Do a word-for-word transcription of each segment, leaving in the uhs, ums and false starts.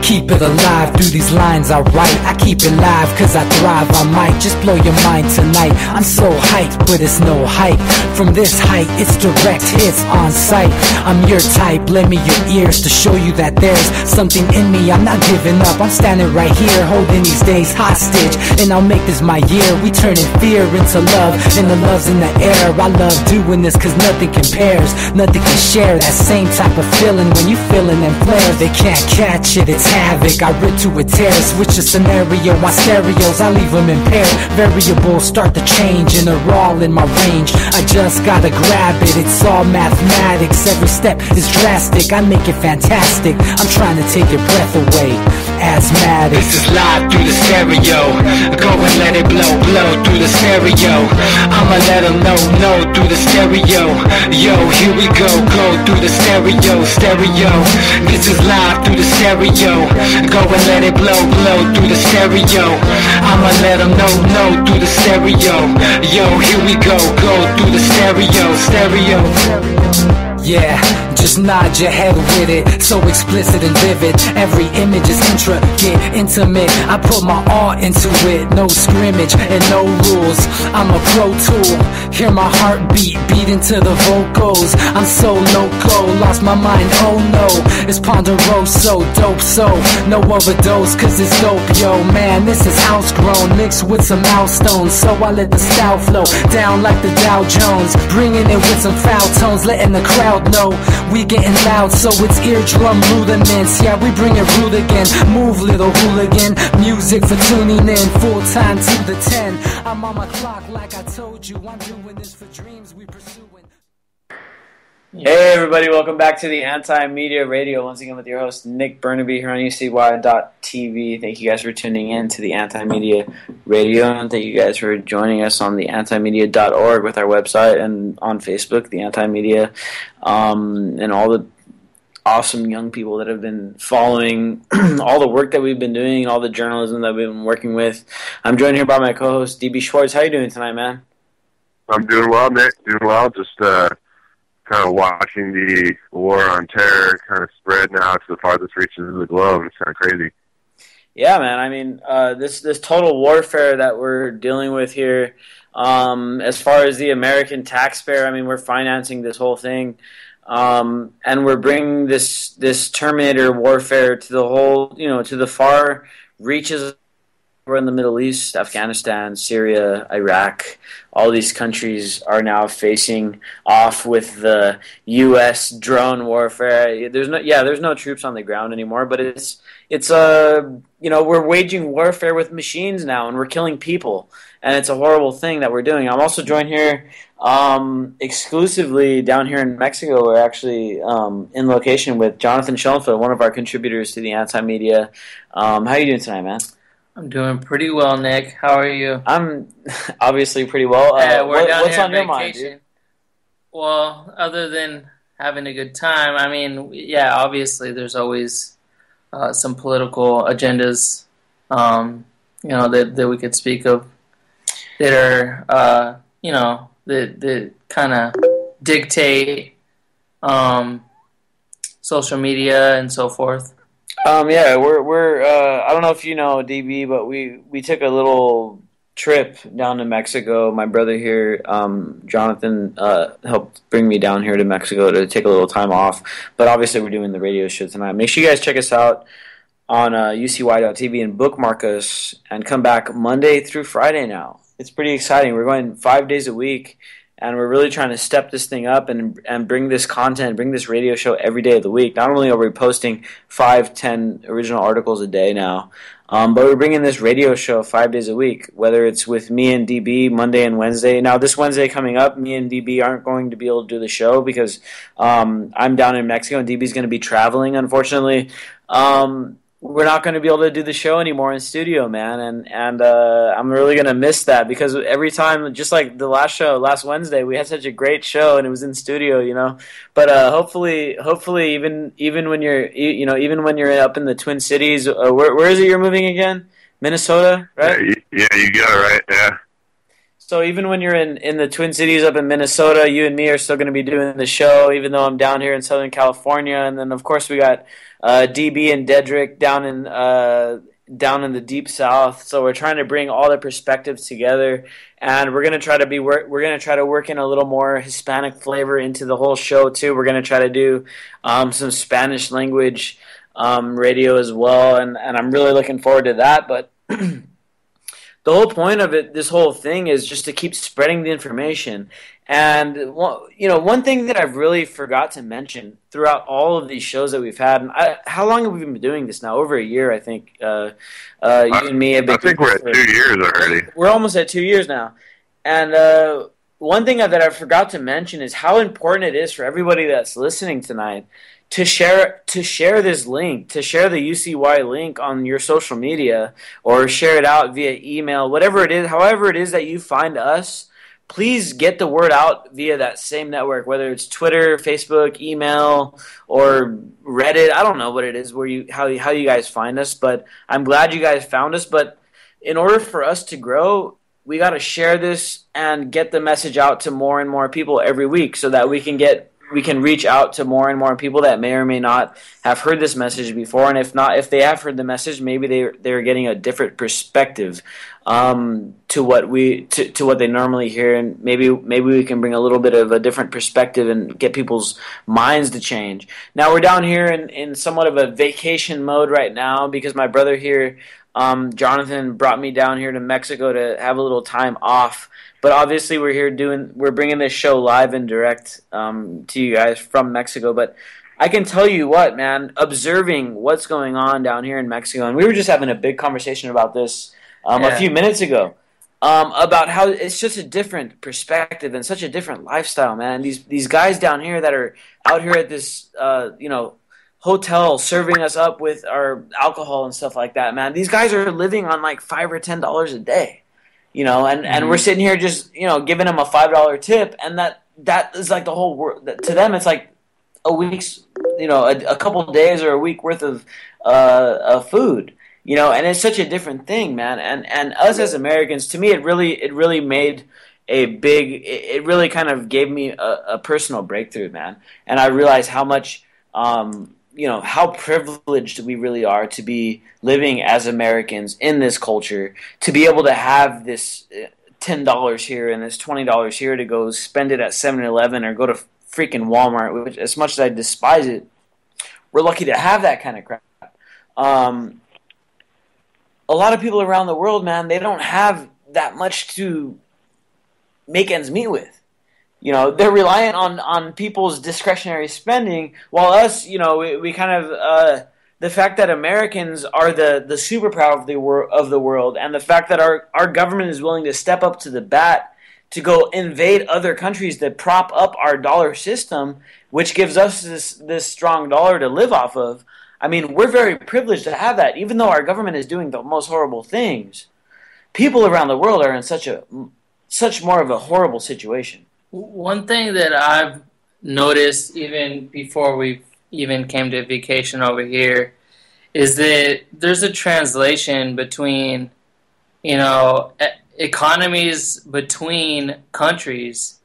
keep it alive through these lines I write. I keep it live cause I thrive. I might just blow your mind tonight. I'm so hyped, but it's no hype. From this height, it's direct hits on sight. I'm your type, lend me your ears to show you that there's something in me. I'm not giving up, I'm standing right here, holding these days hostage. And I'll make this my year. We turning fear into love, and the love's in the air. I love doing this cause nothing compares. Nothing can share that same type of feeling when you feeling them flares. They can't catch it, it's havoc. I rip to a tear, switch a scenario. My stereos, I leave them impaired. Variables start to change and they're all in my range. I just gotta grab it, it's all mathematics. Every step is drastic, I make it fantastic. I'm trying to take your breath away. Asthmatic. This is live through the stereo. Go and let it blow, blow through the stereo. I'ma let them know, know through the stereo. Yo, here we go, go through the stereo, stereo. This is live through the stereo. Go and let it blow, blow through the stereo. I'ma let them know, know through the stereo. Yo, here we go, go through the stereo, stereo. Yeah, just nod your head with it, so explicit and vivid. Every image is intricate, intimate. I put my all into it, no scrimmage and no rules. I'm a pro tool, hear my heartbeat beat into the vocals. I'm so loco, lost my mind, oh no. It's Ponderoso, dope so, no overdose cause it's dope, yo. Man, this is house grown, mixed with some milestones. So I let the style flow down like the Dow Jones, bringing it with some foul tones, letting the crowd know we getting loud, so it's eardrum rudiments. Yeah, we bring it rude again. Move, little hooligan. Music for tuning in, full time to the ten. I'm on my clock, like I told you. I'm doing this for dreams we pursuing. Hey everybody, welcome back to the Anti-Media Radio. Once again with your host Nick Burnaby here on U C Y dot T V. Thank you guys for tuning in to the Anti-Media Radio, and thank you guys for joining us on the anti media dot org with our website, and on Facebook, the Anti-Media, um, and all the awesome young people that have been following all the work that we've been doing, all the journalism that we've been working with. I'm joined here by my co-host D B Schwartz. How you doing tonight, man? I'm doing well, Nick. Doing well. Just uh kind of watching the war on terror kind of spread now to the farthest reaches of the globe. It's kind of crazy. Yeah, man. I mean, uh, this this total warfare that we're dealing with here, um, as far as the American taxpayer, I mean, we're financing this whole thing, um, and we're bringing this this Terminator warfare to the whole, you know, to the far reaches. We're in the Middle East, Afghanistan, Syria, Iraq. All these countries are now facing off with the U S drone warfare. There's no, yeah, there's no troops on the ground anymore, but it's it's a uh, you know, we're waging warfare with machines now, and we're killing people, and it's a horrible thing that we're doing. I'm also joined here um, exclusively down here in Mexico. We're actually um, in location with Jonathan Schoenfeld, one of our contributors to the Anti-Media. Um, how are you doing tonight, man? I'm doing pretty well, Nick. How are you? I'm obviously pretty well. Uh, yeah, we're what, down what's here on on your vacation. mind, dude? Well, other than having a good time, I mean, yeah, obviously there's always uh, some political agendas, um, you know, that, that we could speak of that are, uh, you know, that, that kind of dictate um, social media and so forth. Um, yeah, we're we're. Uh, I don't know if you know D B, but we, we took a little trip down to Mexico. My brother here, um, Jonathan, uh, helped bring me down here to Mexico to take a little time off. But obviously, we're doing the radio show tonight. Make sure you guys check us out on uh, U C Y dot T V and bookmark us, and come back Monday through Friday now. It's pretty exciting. We're going five days a week. And we're really trying to step this thing up and and bring this content, bring this radio show every day of the week. Not only are we posting five, ten original articles a day now, um, but we're bringing this radio show five days a week, whether it's with me and D B Monday and Wednesday. Now, this Wednesday coming up, me and D B aren't going to be able to do the show because um, I'm down in Mexico and D B's going to be traveling, unfortunately. Um We're not going to be able to do the show anymore in studio, man, and and uh, I'm really going to miss that because every time, just like the last show, last Wednesday, we had such a great show and it was in studio, you know. But uh, hopefully, hopefully, even even when you're, you know, even when you're up in the Twin Cities, uh, where where is it you're moving again? Minnesota, right? Yeah, you, yeah, you got it right. Yeah. So even when you're in, in the Twin Cities up in Minnesota, you and me are still going to be doing the show, even though I'm down here in Southern California. And then, of course, we got uh, D B and Dedrick down in uh, down in the Deep South. So we're trying to bring all the perspectives together, and we're going to try to be work. We're going to try to work in a little more Hispanic flavor into the whole show too. We're going to try to do um, some Spanish language um, radio as well, and and I'm really looking forward to that. But the whole point of it, this whole thing, is just to keep spreading the information. And, you know, one thing that I've really forgot to mention throughout all of these shows that we've had, and I, how long have we been doing this now? Over a year, I think. Uh, uh, you I, and me have been. I think we're at two years already. We're almost at two years now. And uh, one thing that I forgot to mention is how important it is for everybody that's listening tonight to share to share this link, to share the U C Y link on your social media, or share it out via email, whatever it is, however it is that you find us. Please get the word out via that same network, whether it's Twitter, Facebook, email, or Reddit. I don't know what it is, where you how how you guys find us, but I'm glad you guys found us. But in order for us to grow, we got to share this and get the message out to more and more people every week, so that we can get we can reach out to more and more people that may or may not have heard this message before. And if not, if they have heard the message, maybe they they're getting a different perspective um, to what we to, to what they normally hear, and maybe maybe we can bring a little bit of a different perspective and get people's minds to change. Now we're down here in, in somewhat of a vacation mode right now, because my brother here, um, Jonathan, brought me down here to Mexico to have a little time off. But obviously, we're here doing, we're bringing this show live and direct um, to you guys from Mexico. But I can tell you what, man, observing what's going on down here in Mexico, and we were just having a big conversation about this um, Yeah. a few minutes ago, um, about how it's just a different perspective and such a different lifestyle, man. These these guys down here that are out here at this, uh, you know, hotel serving us up with our alcohol and stuff like that, man. These guys are living on like five or ten dollars a day. You know, and, and we're sitting here just, you know, giving them a five dollar tip, and that that is like the whole world. To them, it's like a week's, you know, a, a couple of days or a week worth of uh, of food. You know, and it's such a different thing, man. And and us as Americans, to me, it really it really made a big. It really kind of gave me a, a personal breakthrough, man. And I realized how much. Um, you know, how privileged we really are to be living as Americans in this culture, to be able to have this ten dollars here and this twenty dollars here to go spend it at seven eleven or go to freaking Walmart, which, as much as I despise it, we're lucky to have that kind of crap. Um, a lot of people around the world, man, they don't have that much to make ends meet with. You know, they're reliant on, on people's discretionary spending, while us, you know, we, we kind of, uh, the fact that Americans are the, the superpower of the, wor- of the world, and the fact that our, our government is willing to step up to the bat to go invade other countries that prop up our dollar system, which gives us this, this strong dollar to live off of. I mean, we're very privileged to have that, even though our government is doing the most horrible things. People around the world are in such a such more of a horrible situation. One thing that I've noticed even before we even came to vacation over here is that there's a translation between, you know, economies between countries,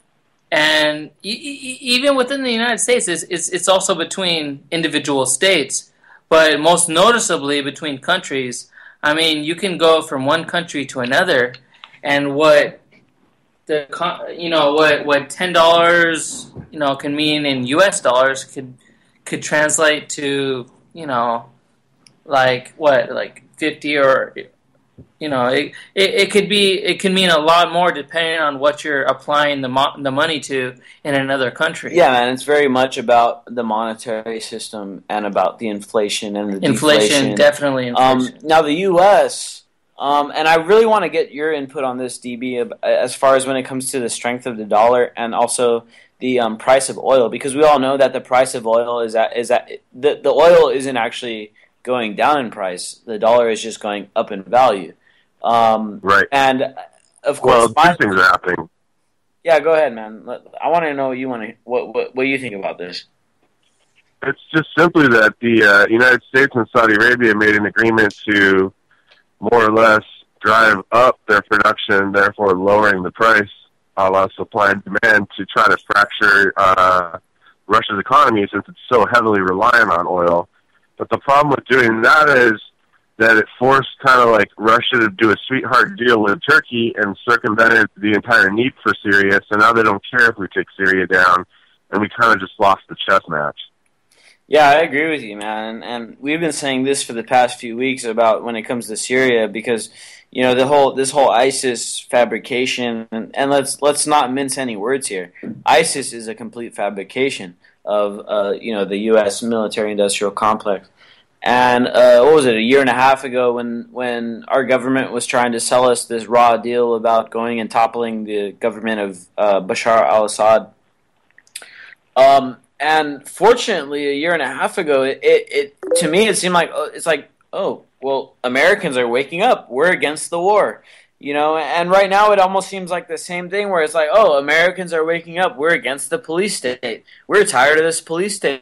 and e- e- even within the United States, it's, it's it's also between individual states, but most noticeably between countries. I mean, you can go from one country to another, and what the you know what what ten dollars you know can mean in U S dollars could could translate to, you know, like what like fifty, or you know it, it it could be it can mean a lot more depending on what you're applying the mo- the money to in another country. Yeah, man, it's very much about the monetary system and about the inflation and the inflation, deflation. definitely inflation. Um, now the U S Um, and I really want to get your input on this, D B, as far as when it comes to the strength of the dollar and also the um, price of oil, because we all know that the price of oil is at, is at the the oil isn't actually going down in price. The dollar is just going up in value. Um, right. And of course, well, two things are happening. Yeah, go ahead, man. I want to know what you want to what what what you think about this. It's just simply that the uh, United States and Saudi Arabia made an agreement to more or less drive up their production, therefore lowering the price, a la supply and demand, to try to fracture uh, Russia's economy since it's so heavily reliant on oil. But the problem with doing that is that it forced kind of like Russia to do a sweetheart deal with Turkey and circumvented the entire need for Syria. So now they don't care if we take Syria down, and we kind of just lost the chess match. Yeah, I agree with you, man. And we've been saying this for the past few weeks about when it comes to Syria, because you know the whole this whole ISIS fabrication, and, and let's let's not mince any words here. ISIS is a complete fabrication of uh, you know the U S military-industrial complex. And uh, what was it, a year and a half ago when when our government was trying to sell us this raw deal about going and toppling the government of uh, Bashar al-Assad. Um, and fortunately, a year and a half ago, it, it, it to me it seemed like it's like, oh, well, Americans are waking up. We're against the war. You know, and right now it almost seems like the same thing where it's like, oh, Americans are waking up. We're against the police state. We're tired of this police state.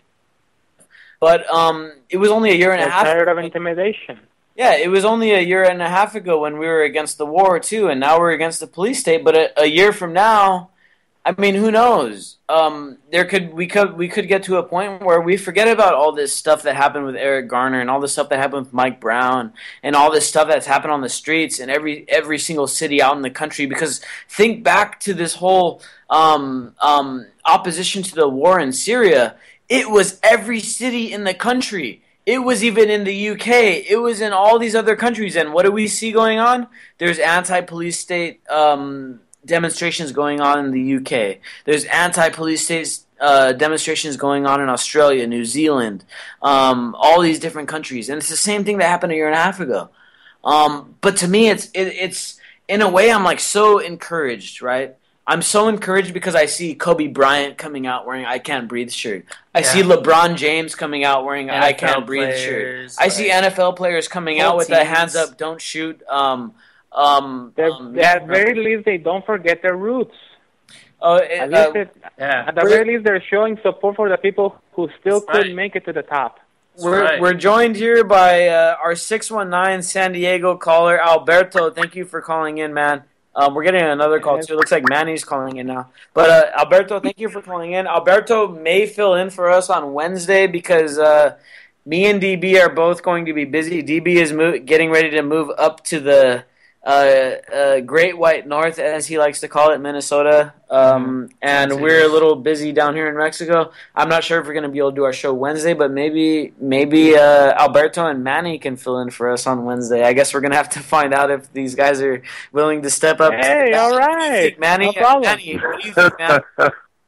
But um, it was only a year and a They're half. tired of intimidation. Yeah, it was only a year and a half ago when we were against the war too, and now we're against the police state. But a, a year from now, I mean, who knows? Um, there could we could we could get to a point where we forget about all this stuff that happened with Eric Garner and all this stuff that happened with Mike Brown and all this stuff that's happened on the streets in every every single city out in the country. Because think back to this whole um, um, opposition to the war in Syria. It was every city in the country. It was even in the U K. It was in all these other countries. And what do we see going on? There's anti-police state um, demonstrations going on in the U K. There's anti-police state uh, demonstrations going on in Australia, New Zealand, um, all these different countries. And it's the same thing that happened a year and a half ago. Um, but to me, it's it, it's in a way I'm like so encouraged, right? I'm so encouraged because I see Kobe Bryant coming out wearing I Can't Breathe shirt. I yeah. see LeBron James coming out wearing N F L I Can't Breathe shirt. I see N F L players coming out with the hands up, don't shoot. Um, um, um, at the very least, they don't forget their roots. Uh, at, uh, it, yeah. at the very least, they're showing support for the people who still That's couldn't right. make it to the top. We're right. we're joined here by uh, our six one nine San Diego caller, Alberto. Thank you for calling in, man. Um, we're getting another call, too. It looks like Manny's calling in now. But, uh, Alberto, thank you for calling in. Alberto may fill in for us on Wednesday because uh, me and D B are both going to be busy. D B is mo- getting ready to move up to the uh, uh, Great White North, as he likes to call it, Minnesota. Um, and we're a little busy down here in Mexico. I'm not sure if we're going to be able to do our show Wednesday, but maybe maybe uh, Alberto and Manny can fill in for us on Wednesday. I guess we're going to have to find out if these guys are willing to step up. Hey, all right. Manny, no problem. Manny, what do you think, man? Uh,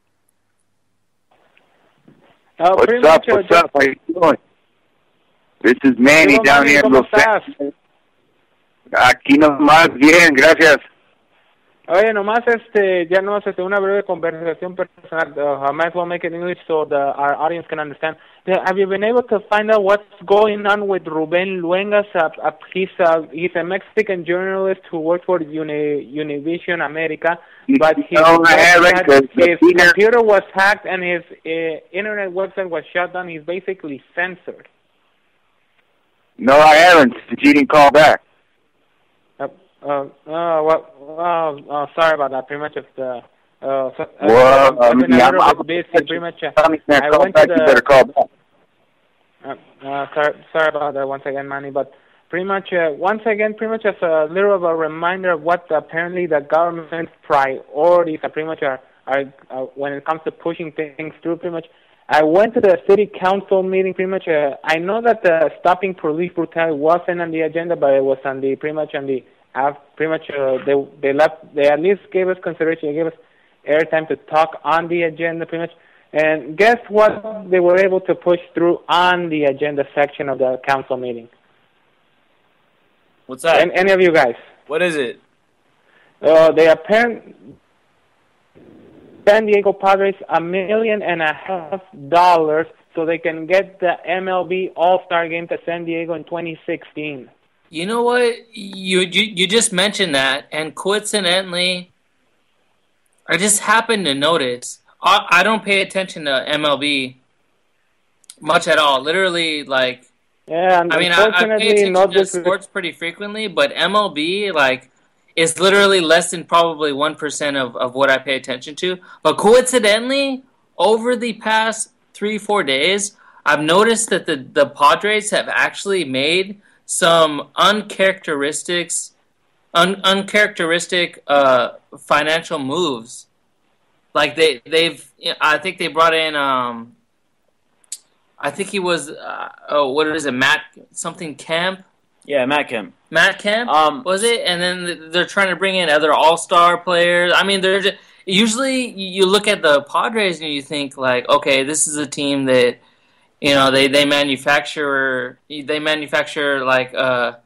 what's pretty up? much, uh, What's up? How you doing? This is Manny Hola, down Manny, here in ¿cómo Los estás? Angeles. Aquí nomás bien, gracias. Oye, nomás este, ya no este, una breve conversación personal. Uh, I might as well make it in English so the, our audience can understand. Uh, have you been able to find out what's going on with Rubén Luengas? Uh, uh, he's, uh, he's a Mexican journalist who works for Uni, Univision America, but his, No, I haven't, had, 'cause his the senior- computer was hacked and his uh, internet website was shut down. He's basically censored. No, I haven't. She didn't call back. Uh, uh, uh, well, uh, uh, sorry about that. Pretty much, if the uh, so, uh, Well, I've I been mean, a I'm, little I'm, bit busy. Pretty much, uh, Tommy can't I call went to back. You the. better call back. Uh, uh, sorry, sorry about that once again, Manny. But pretty much, uh, once again, pretty much as a little of a reminder of what apparently the government's priorities are. Pretty much are, are uh, when it comes to pushing things through. Pretty much. I went to the city council meeting. Pretty much, uh, I know that the stopping police brutality wasn't on the agenda, but it was on the pretty much on the. Have pretty much uh, they they left. They at least gave us consideration. They gave us airtime to talk on the agenda, pretty much. And guess what? They were able to push through on the agenda section of the council meeting. What's that? And any of you guys? What is it? Uh, they apparently San Diego Padres a million and a half dollars so they can get the M L B All-Star Game to San Diego in twenty sixteen. You know what? You, you you just mentioned that, and coincidentally, I just happened to notice. I, I don't pay attention to M L B much at all. Literally, like Yeah, and I mean, I, I pay unfortunately, attention not to this. sports pretty frequently, but M L B, like, is literally less than probably one percent of, of what I pay attention to. But coincidentally, over the past three, four days, I've noticed that the, the Padres have actually made some uncharacteristics, un, uncharacteristic uh, financial moves. Like, they, they've, I think they brought in, um, I think he was, uh, oh, what is it, Matt something Kemp? Yeah, Matt Kemp. Matt Kemp, Um, was it? And then they're trying to bring in other all-star players. I mean, they're just, usually you look at the Padres and you think, like, okay, this is a team that, you know, they, they manufacture, they manufacture, like, uh,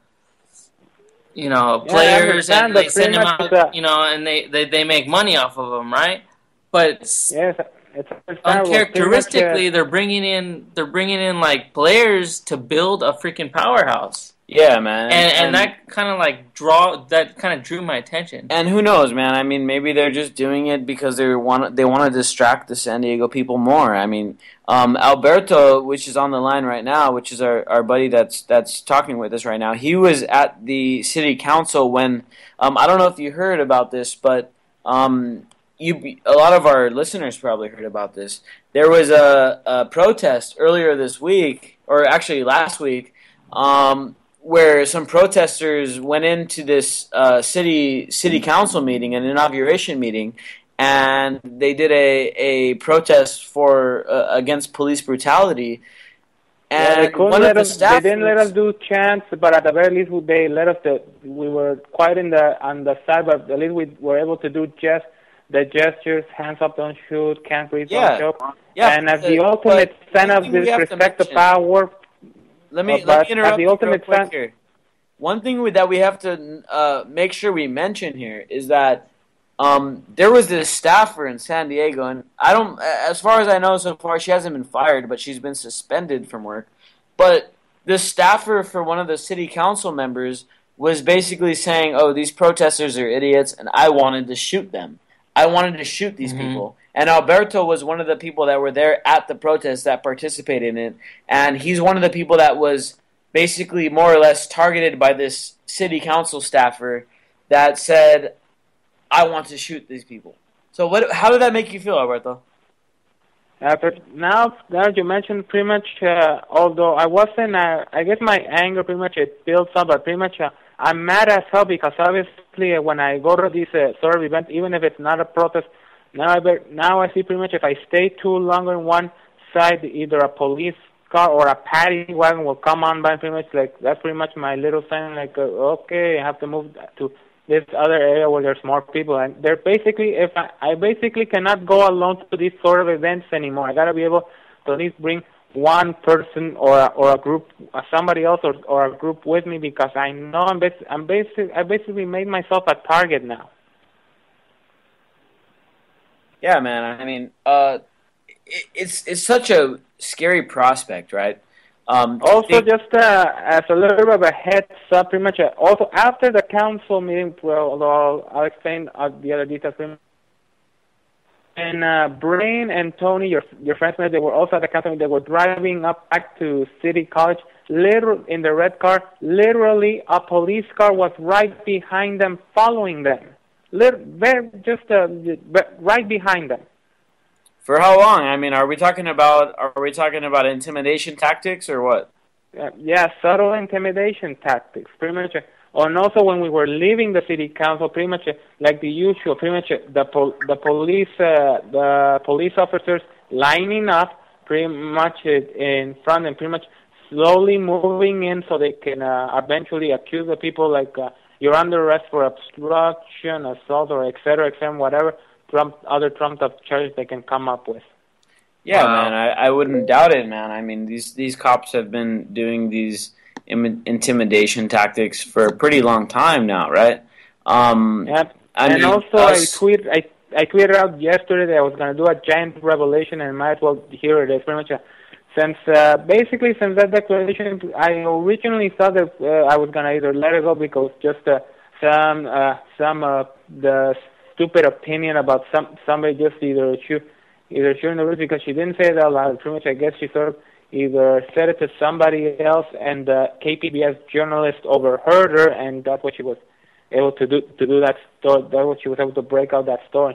you know, Yeah, I players, understand, and but they send them pretty much out, it's a- you know, and they, they, they make money off of them, right? But Yes, it's understandable. uncharacteristically, Pretty much, they're bringing in, they're bringing in, like, players to build a freaking powerhouse. Yeah, man. And, and that kind of like draw that kind of drew my attention. And who knows, man? I mean, maybe they're just doing it because they want they want to distract the San Diego people more. I mean, um, Alberto, which is on the line right now, which is our, our buddy that's that's talking with us right now. He was at the city council when um, I don't know if you heard about this, but um, you a lot of our listeners probably heard about this. There was a, a protest earlier this week, or actually last week. Um, where some protesters went into this uh, city city council meeting, an inauguration meeting, and they did a, a protest for uh, against police brutality. yeah, they And couldn't one let of the us. They didn't let staffers- us do chants, but at the very least, they let us. The, we were quite in the on the side, but at least we were able to do just the gestures: hands up, don't shoot; can't breathe, Yeah. don't choke. Yeah, and as uh, the ultimate but sign one of thing we have to disrespect the mention- power. Let me But let at me interrupt the you real ultimate quick fan- here. One thing we, that we have to uh, make sure we mention here is that um, there was this staffer in San Diego, and I don't, as far as I know so far, she hasn't been fired, but she's been suspended from work. But the staffer for one of the city council members was basically saying, "Oh, these protesters are idiots, and I wanted to shoot them. I wanted to shoot these Mhm. people." And Alberto was one of the people that were there at the protest that participated in it, and he's one of the people that was basically more or less targeted by this city council staffer that said, "I want to shoot these people." So, what? How did that make you feel, Alberto? Uh, but now, now you mentioned pretty much, uh, although I wasn't, uh, I guess my anger pretty much it builds up, but pretty much uh, I'm mad as hell because obviously uh, when I go to this uh, sort of event, even if it's not a protest, now I bet, now I see pretty much if I stay too long on one side, either a police car or a paddy wagon will come on by. Pretty much like that's pretty much my little sign. Like uh, okay, I have to move to this other area where there's more people, and they're basically if I, I basically cannot go alone to these sort of events anymore. I gotta be able to at least bring one person or a, or a group, uh, somebody else or or a group with me because I know I'm bas- I'm basically I basically made myself a target now. Yeah, man. I mean, uh, it, it's it's such a scary prospect, right? Um, to Also, think- just uh, as a little bit of a heads up, pretty much. Uh, also, after the council meeting, well, although I'll, I'll explain uh, the other details. pretty much. And uh, Brain and Tony, your your friends, they were also at the council meeting. They were driving up back to City College, literally in the red car. Literally, a police car was right behind them, following them. Lit- very, just uh, right behind them. for how long? I mean, are we talking about are we talking about intimidation tactics or what? Uh, yeah, subtle intimidation tactics, pretty much. Uh, and also when we were leaving the city council, pretty much uh, like the usual, pretty much uh, the pol- the police uh, the police officers lining up, pretty much uh, in front and pretty much slowly moving in so they can uh, eventually accuse the people like uh, you're under arrest for obstruction, assault, or et cetera, et cetera, whatever Trump other trumped up charges they can come up with. Yeah, Wow. man, I, I wouldn't doubt it, man. I mean, these these cops have been doing these Im- intimidation tactics for a pretty long time now, right? Um, Yep. I and mean, also, us- I tweet I I tweeted out yesterday that I was going to do a giant revelation, and might as well here it is. Pretty much, uh, since uh, basically since that declaration, I originally thought that uh, I was going to either let it go because just uh, some uh, some uh, the stupid opinion about some somebody just either shoot either shooting the roof because she didn't say it out loud. Pretty much, I guess she sort of either said it to somebody else, and the K P B S journalist overheard her, and that's what she was able to do to do that story. That's what she was able to break out that story.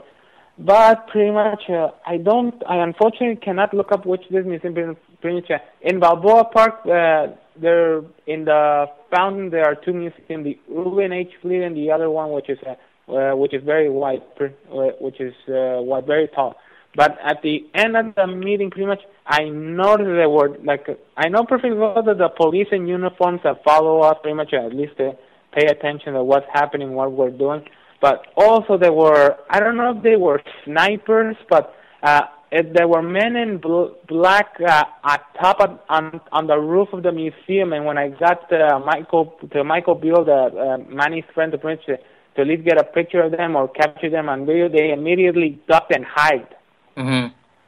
But pretty much, uh, I don't. I unfortunately cannot look up which this museum. Pretty much, uh, in Balboa Park, uh, there in the fountain there are two museums: the Urban H Fleet and the other one, which is uh, uh, which is very wide, which is uh, wide, very tall. But at the end of the meeting, pretty much, I noticed there were like I know perfectly well that the police in uniforms that follow us, pretty much at least to pay attention to what's happening, what we're doing. But also there were, I don't know if they were snipers, but uh, if there were men in bl- black uh, at top of, on on the roof of the museum. And when I got to Michael to Michael Beale, the uh, Manny's friend, to, to to at least get a picture of them or capture them on video, they immediately ducked and hid. Mm-hmm.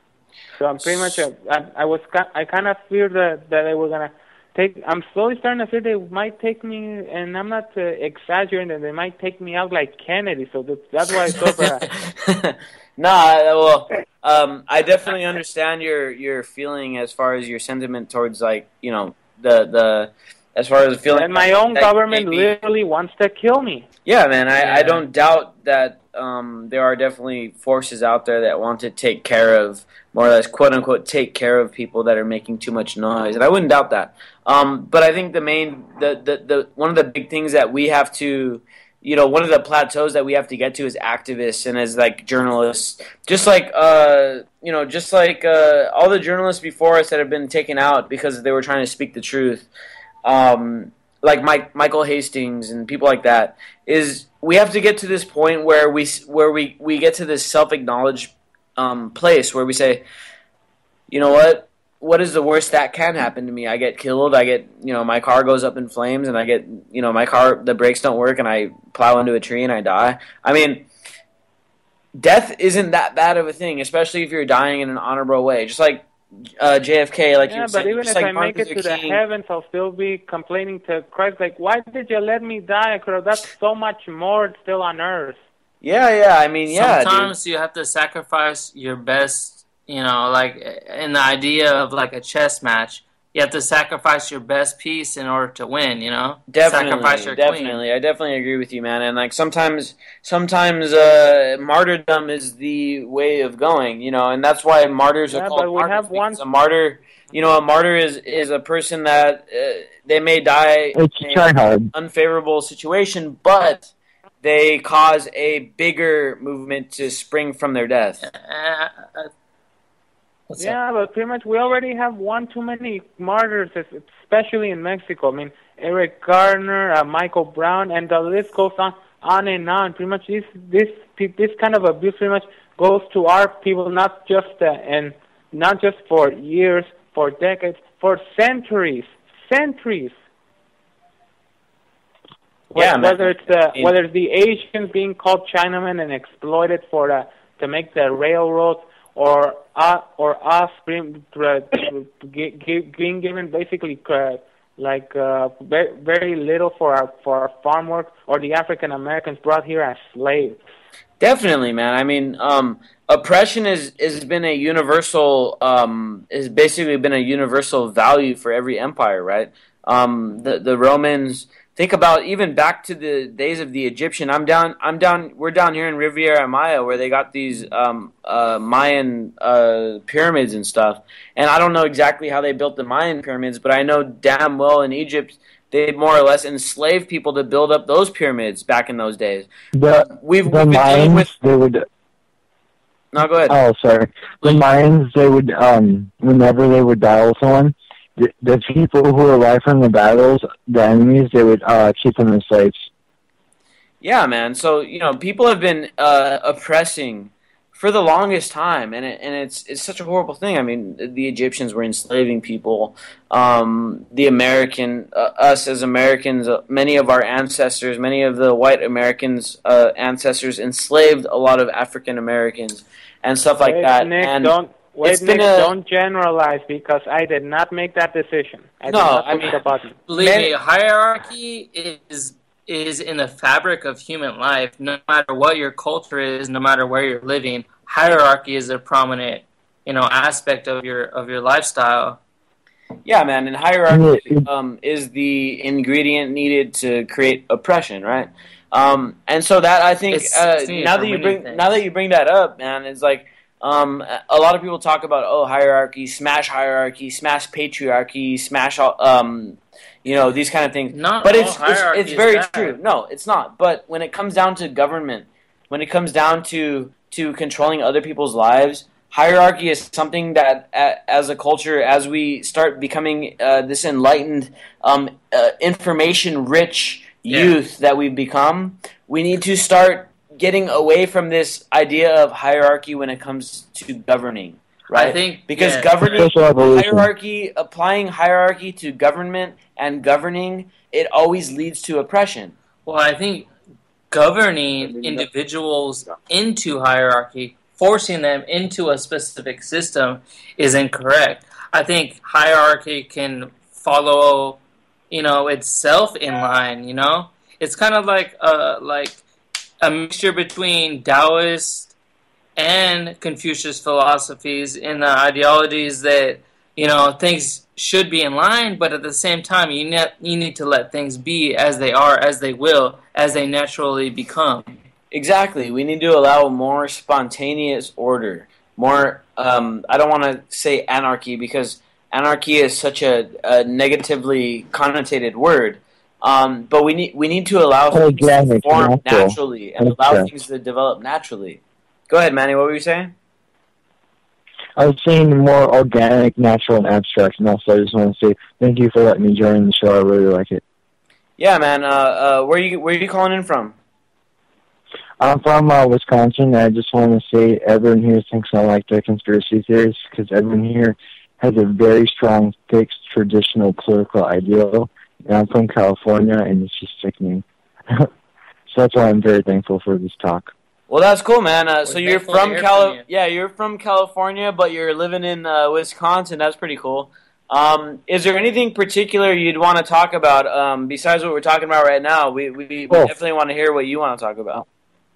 So I'm pretty much, a, I, I was, I kind of feared that, that they were going to take, I'm slowly starting to fear they might take me, and I'm not uh, exaggerating, that they might take me out like Kennedy, so that, that's why I thought that. Nah, well, um, I definitely understand your, your feeling as far as your sentiment towards, like, you know, the, the, as far as feeling. And my own government literally wants to kill me. Yeah, man, I, yeah. I don't doubt that um, there are definitely forces out there that want to take care of, more or less, quote-unquote, take care of people that are making too much noise, and I wouldn't doubt that. Um, but I think the main, the, the, the one of the big things that we have to, you know, one of the plateaus that we have to get to as activists and as, like, journalists, just like, uh, you know, just like uh, all the journalists before us that have been taken out because they were trying to speak the truth, um, like Mike, Michael Hastings and people like that, is we have to get to this point where we where we, we get to this self-acknowledged um, place where we say, you know what, what is the worst that can happen to me? I get killed, I get, you know, my car goes up in flames, and I get, you know, my car, the brakes don't work, and I plow into a tree and I die. I mean, death isn't that bad of a thing, especially if you're dying in an honorable way. Just like Uh, J F K, like yeah, you were but saying, even just if like I make Martin it to Luther the King. heavens, I'll still be complaining to Christ, like, why did you let me die? I could have done so much more still on earth. Yeah, yeah, I mean, yeah, Sometimes dude. you have to sacrifice your best, you know, like in the idea of like a chess match. You have to sacrifice your best piece in order to win, you know? Definitely, sacrifice your definitely. queen. I definitely agree with you, man. And like sometimes, sometimes uh, martyrdom is the way of going, you know, and that's why martyrs Yeah, are called but we martyrs. have one- Because a martyr, you know, a martyr is is a person that uh, they may die It's in try hard. an unfavorable situation, but they cause a bigger movement to spring from their death. Uh, uh, what's Yeah, up? but pretty much we already have one too many martyrs, especially in Mexico. I mean, Eric Garner, uh, Michael Brown, and the list goes on, on and on. Pretty much this this this kind of abuse pretty much goes to our people, not just uh, and not just for years, for decades, for centuries, centuries. Yeah, man. whether it's the I mean- whether it's the Asians being called Chinamen and exploited for uh, to make the railroads, or uh, or us being, uh, being given basically uh, like uh, very, very little for our for our farm work, or the African Americans brought here as slaves. Definitely, man. I mean, um, oppression is has been a universal, um, has basically been a universal value for every empire, right? Um, the the Romans. Think about even back to the days of the Egyptian. I'm down. I'm down. We're down here in Riviera Maya, where they got these um, uh, Mayan uh, pyramids and stuff. And I don't know exactly how they built the Mayan pyramids, but I know damn well in Egypt they more or less enslaved people to build up those pyramids back in those days. The, We've, the we've been dealing Mayans, with. they would... No, go ahead. Oh, sorry. The Mayans, they would, um, whenever they would battle someone, the, the people who were alive from the battles, the enemies, they would uh, keep them as slaves. Yeah, man. So you know, people have been uh, oppressing for the longest time, and it, and it's it's such a horrible thing. I mean, the Egyptians were enslaving people. Um, the American, uh, us as Americans, uh, many of our ancestors, many of the white Americans' uh, ancestors enslaved a lot of African Americans and stuff like Wait, that. Nick, and don't wait, it's been Nick, a- don't generalize, because I did not make that decision. I No, did not I push mean- the button. Believe Man- me, hierarchy is is in the fabric of human life. No matter what your culture is, no matter where you're living, hierarchy is a prominent, you know, aspect of your of your lifestyle. Yeah, man, and hierarchy um, is the ingredient needed to create oppression, right? Um, and so that I think It's, uh, it's needed now for that you many bring things. now that you bring that up, man, it's like um, a lot of people talk about oh hierarchy, smash hierarchy, smash patriarchy, smash all, um, you know these kind of things. Not but all it's it's, hierarchy it's is very bad. true. No, it's not. But when it comes down to government, when it comes down to to controlling other people's lives. Hierarchy is something that, as a culture, as we start becoming uh, this enlightened, um, uh, information-rich youth yeah. that we've become, we need to start getting away from this idea of hierarchy when it comes to governing, right? I think because yeah, governing hierarchy, applying hierarchy to government and governing, it always leads to oppression. Well, I think governing individuals into hierarchy, forcing them into a specific system, is incorrect. I think hierarchy can follow, you know, itself in line. You know, it's kind of like a like a mixture between Taoist and Confucius philosophies in the ideologies that you know things should be in line, but at the same time, you ne- you need to let things be as they are, as they will, as they naturally become. Exactly. We need to allow more spontaneous order. More, um, I don't want to say anarchy because anarchy is such a, a negatively connotated word. Um, but we need we need to allow things to form natural. naturally and allow okay. things to develop naturally. Go ahead, Manny. What were you saying? I was saying more organic, natural, and abstract. And also, I just want to say thank you for letting me join the show. I really like it. Yeah, man. Uh, uh, where you where are you calling in from? I'm from uh, Wisconsin, and I just want to say everyone here thinks I like the conspiracy theories because everyone here has a very strong, fixed, traditional political ideal. And I'm from California, and it's just sickening. So that's why I'm very thankful for this talk. Well, that's cool, man. Uh, so you're from Cali- Yeah, you're from California, but you're living in uh, Wisconsin. That's pretty cool. Um, is there anything particular you'd want to talk about um, besides what we're talking about right now? We we, we oh. definitely want to hear what you want to talk about.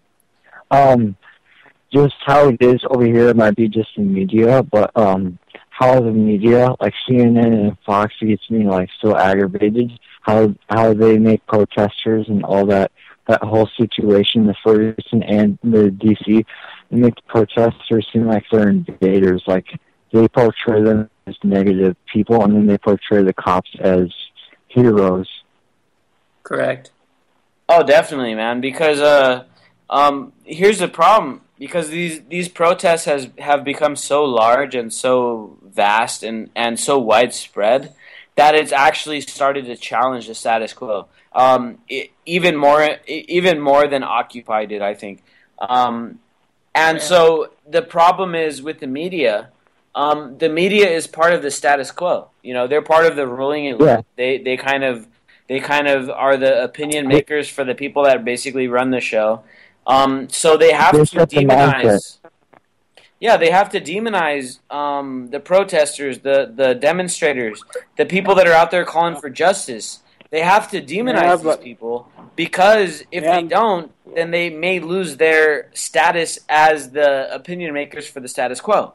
Um, just how it is over here. It might be just the media, but um, how the media, like C N N and Fox, gets me like so aggravated. How how they make protesters and all that. That whole situation, the Ferguson and the D C, they make the protesters seem like they're invaders. Like, they portray them as negative people, and then they portray the cops as heroes. Correct. Oh, definitely, man. Because uh, um, here's the problem. Because these, these protests has have become so large and so vast and, and so widespread that it's actually started to challenge the status quo. Um, it, even more, even more than Occupy did, I think. Um, and yeah. so the problem is with the media. Um, the media is part of the status quo. You know, they're part of the ruling elite. Yeah. They they kind of they kind of are the opinion makers for the people that basically run the show. Um, so they have they to demonize. Yeah, they have to demonize um, the protesters, the the demonstrators, the people that are out there calling for justice. They have to demonize yeah, but, these people because if yeah. they don't, then they may lose their status as the opinion makers for the status quo.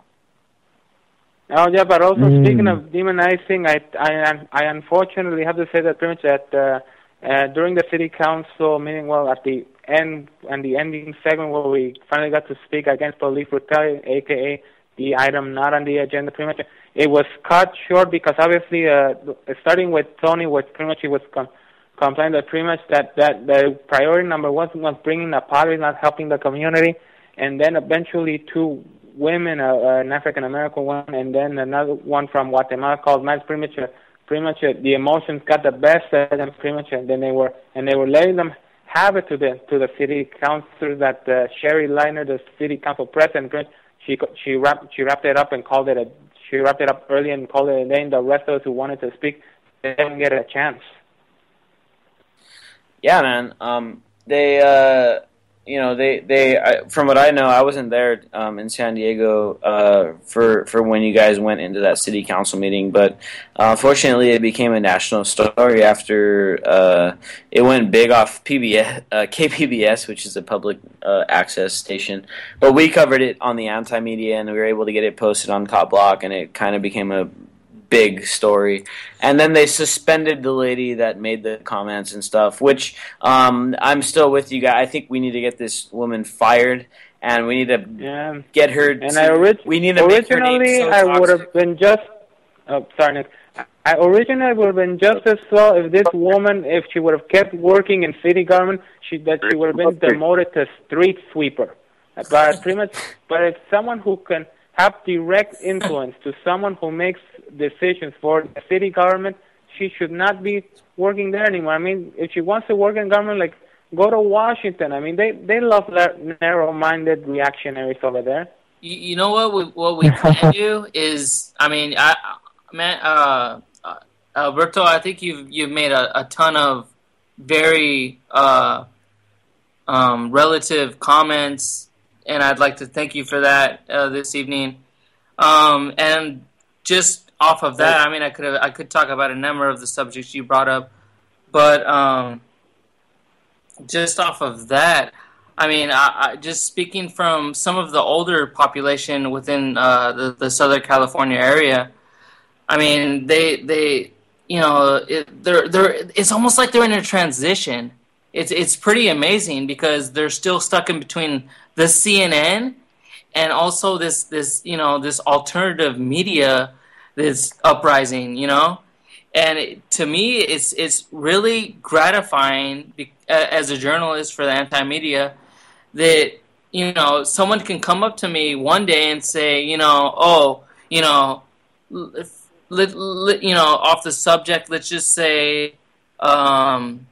Oh yeah, but also mm. speaking of demonizing, I, I I unfortunately have to say that pretty much that uh, uh, during the city council meeting, well, at the end and the ending segment where we finally got to speak against police brutality, aka the item not on the agenda, pretty much it was cut short because obviously, uh, starting with Tony, which pretty much he was com- complaining that pretty much that, that the priority number one was bringing the pottery, not helping the community, and then eventually two women, uh, uh, an African American one, and then another one from Guatemala called Matt. Pretty much, uh, pretty much uh, the emotions got the best of them, pretty much, and then they were and they were letting them have it to the to the city council. That uh, Sherry Liner, the city council president, she she wrapped she wrapped it up and called it a. She wrapped it up early and called it a day, and the rest of us who wanted to speak didn't get a chance. Yeah, man. Um, they, uh, you know, they, they. I, from what I know, I wasn't there um, in San Diego uh, for for when you guys went into that city council meeting, but uh, fortunately, it became a national story after uh, it went big off P B S, uh, K P B S, which is a public uh, access station. But we covered it on the anti-media, and we were able to get it posted on Top Block, and it kind of became a big story. And then they suspended the lady that made the comments and stuff, which um, I'm still with you guys. I think we need to get this woman fired, and we need to Yeah. get her. And to, I orig- we need to make her name originally so I would toxic. have been just. Oh, sorry, Nick. I originally would have been just as well if this woman, if she would have kept working in city government, she that she would have been demoted to street sweeper. But pretty much, but it's someone who can have direct influence to someone who makes decisions for the city government. She should not be working there anymore. I mean, if she wants to work in government, like go to Washington. I mean, they they love narrow-minded reactionaries over there. You, you know what? We, what we can do is, I mean, I, man, uh, uh, Alberto, I think you've you've made a, a ton of very uh, um, relative comments, and I'd like to thank you for that uh, this evening. Um, and just off of that, I mean, I could I could talk about a number of the subjects you brought up, but um, just off of that, I mean, I, I, just speaking from some of the older population within uh, the, the Southern California area, I mean, they they you know it, they're they're it's almost like they're in a transition. It's it's pretty amazing because they're still stuck in between the C N N and also this this you know this alternative media, this uprising, you know. And it, to me, it's it's really gratifying be, uh, as a journalist for the anti-media that, you know, someone can come up to me one day and say, you know, oh, you know, let, let, you know, off the subject, let's just say, um,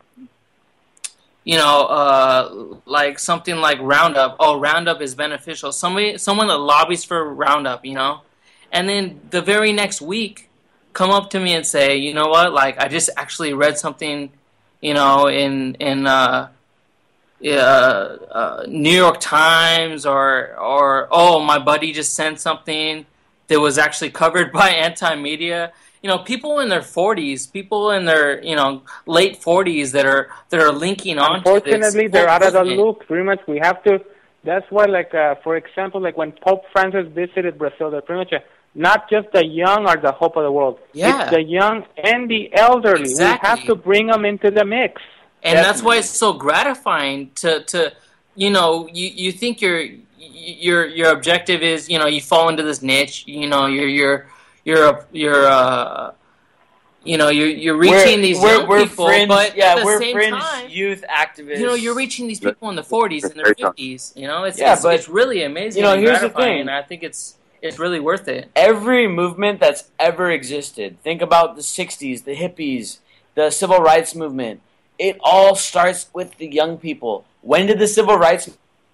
you know, uh, like something like Roundup. Oh, Roundup is beneficial. Somebody, someone that lobbies for Roundup, you know, and then the very next week, come up to me and say, you know what, like, I just actually read something, you know, in in uh, uh, uh, New York Times, or or oh, my buddy just sent something that was actually covered by anti-media. You know, people in their forties, people in their, you know, late forties that are that are linking on. Unfortunately, to this they're out of the movement. loop. Pretty much, we have to. That's why, like, uh, for example, like when Pope Francis visited Brazil, they're pretty much a, not just the young are the hope of the world. Yeah. It's the young and the elderly. Exactly. We have to bring them into the mix. And Definitely. that's why it's so gratifying to, to you know, you, you think your your your objective is, you know, you fall into this niche, you know, you're you're you're a, you're uh you know, you're you're reaching we're, these we're, young we're people, fringe, but yeah, at the we're same fringe time, youth activists. you know, you're reaching these people in the forties and their fifties. You know, it's Yeah, it's, but, it's really amazing. you know, and here's the gratifying, thing. and I think it's it's really worth it. Every movement that's ever existed, think about the sixties, the hippies, the civil rights movement, it all starts with the young people. When did the civil rights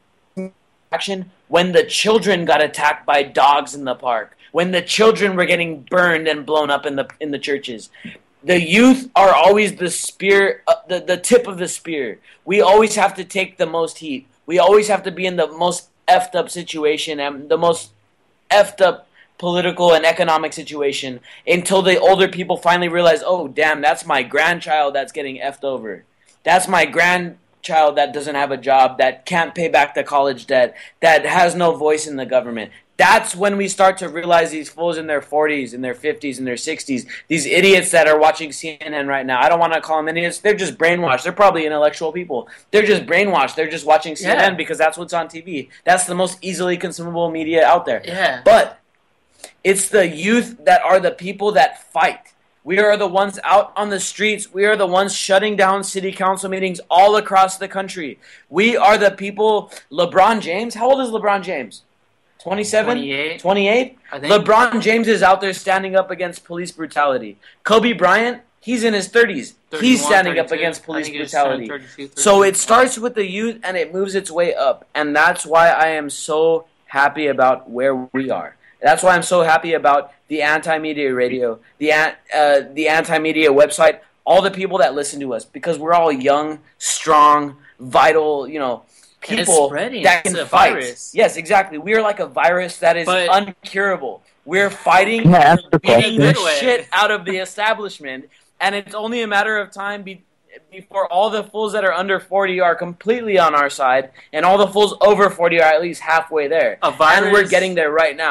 action? When the children got attacked by dogs in the park, when the children were getting burned and blown up in the in the churches. The youth are always the spear, uh, the, the tip of the spear. We always have to take the most heat. We always have to be in the most effed up situation and the most effed up political and economic situation until the older people finally realize, oh, damn, that's my grandchild that's getting effed over. That's my grandchild that doesn't have a job, that can't pay back the college debt, that has no voice in the government. That's when we start to realize these fools in their forties, in their fifties, in their sixties, these idiots that are watching C N N right now. I don't want to call them idiots. They're just brainwashed. They're probably intellectual people. They're just brainwashed. They're just watching C N N Yeah. because that's what's on T V. That's the most easily consumable media out there. Yeah. But it's the youth that are the people that fight. We are the ones out on the streets. We are the ones shutting down city council meetings all across the country. We are the people. LeBron James, how old is LeBron James? twenty-seven? twenty-eight. twenty-eight? I think. LeBron James is out there standing up against police brutality. Kobe Bryant, he's in his thirties. He's thirty-one, standing up thirty-two. against I police think it's brutality. thirty-two, So it thirty-three. starts with the youth and it moves its way up. And that's why I am so happy about where we are. That's why I'm so happy about the anti-media radio, the an- uh, the anti-media website, all the people that listen to us, because we're all young, strong, vital, you know, And it's people spreading. that It's can a fight. virus. Yes, exactly. We are like a virus that is But- uncurable. We're fighting, Can I ask a beating the question? shit out of the establishment, and it's only a matter of time be- before all the fools that are under forty are completely on our side, and all the fools over forty are at least halfway there. A virus- And we're getting there right now, dude.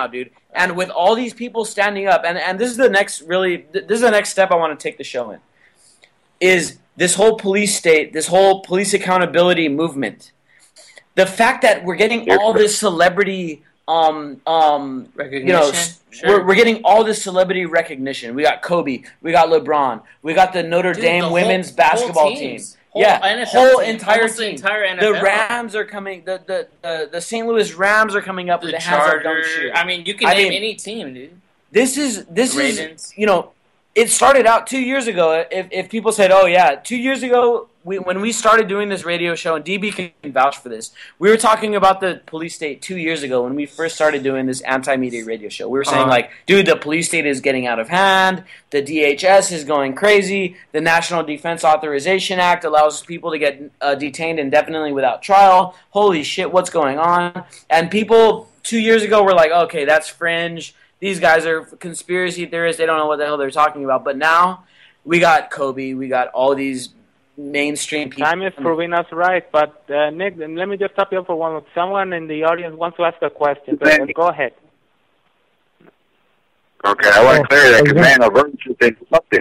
And with all these people standing up, and, and this is the next really, this is the next step I want to take the show in, is this whole police state, this whole police accountability movement. The fact that we're getting all this celebrity, um, um, Recognition. you know, Sure. we're, we're getting all this celebrity recognition. We got Kobe, we got LeBron, we got the Notre Dude, Dame the whole- women's whole basketball team. teams. Whole Yeah, N F L whole team. entire Almost the team. entire N F The L. Rams are coming. The the the, the Saint Louis Rams are coming up The with the hands up dumb Chargers. shit. I mean, you can I name mean, any team, dude. This is this The is Ravens. you know, it started out two years ago. If if people said, "Oh yeah," two years ago, we, when we started doing this radio show, and D B can vouch for this, we were talking about the police state two years ago when we first started doing this anti-media radio show. We were saying Uh-huh. like, "Dude, the police state is getting out of hand. The D H S is going crazy. The National Defense Authorization Act allows people to get uh, detained indefinitely without trial. Holy shit, what's going on?" And people two years ago were like, "Okay, that's fringe. These guys are conspiracy theorists. They don't know what the hell they're talking about." But now we got Kobe. We got all these mainstream people. Time is proving us right, but uh, Nick, let me just stop you for one. Someone in the audience wants to ask a question. Go, go ahead. Okay, I want to clear that because man, I've heard you say something.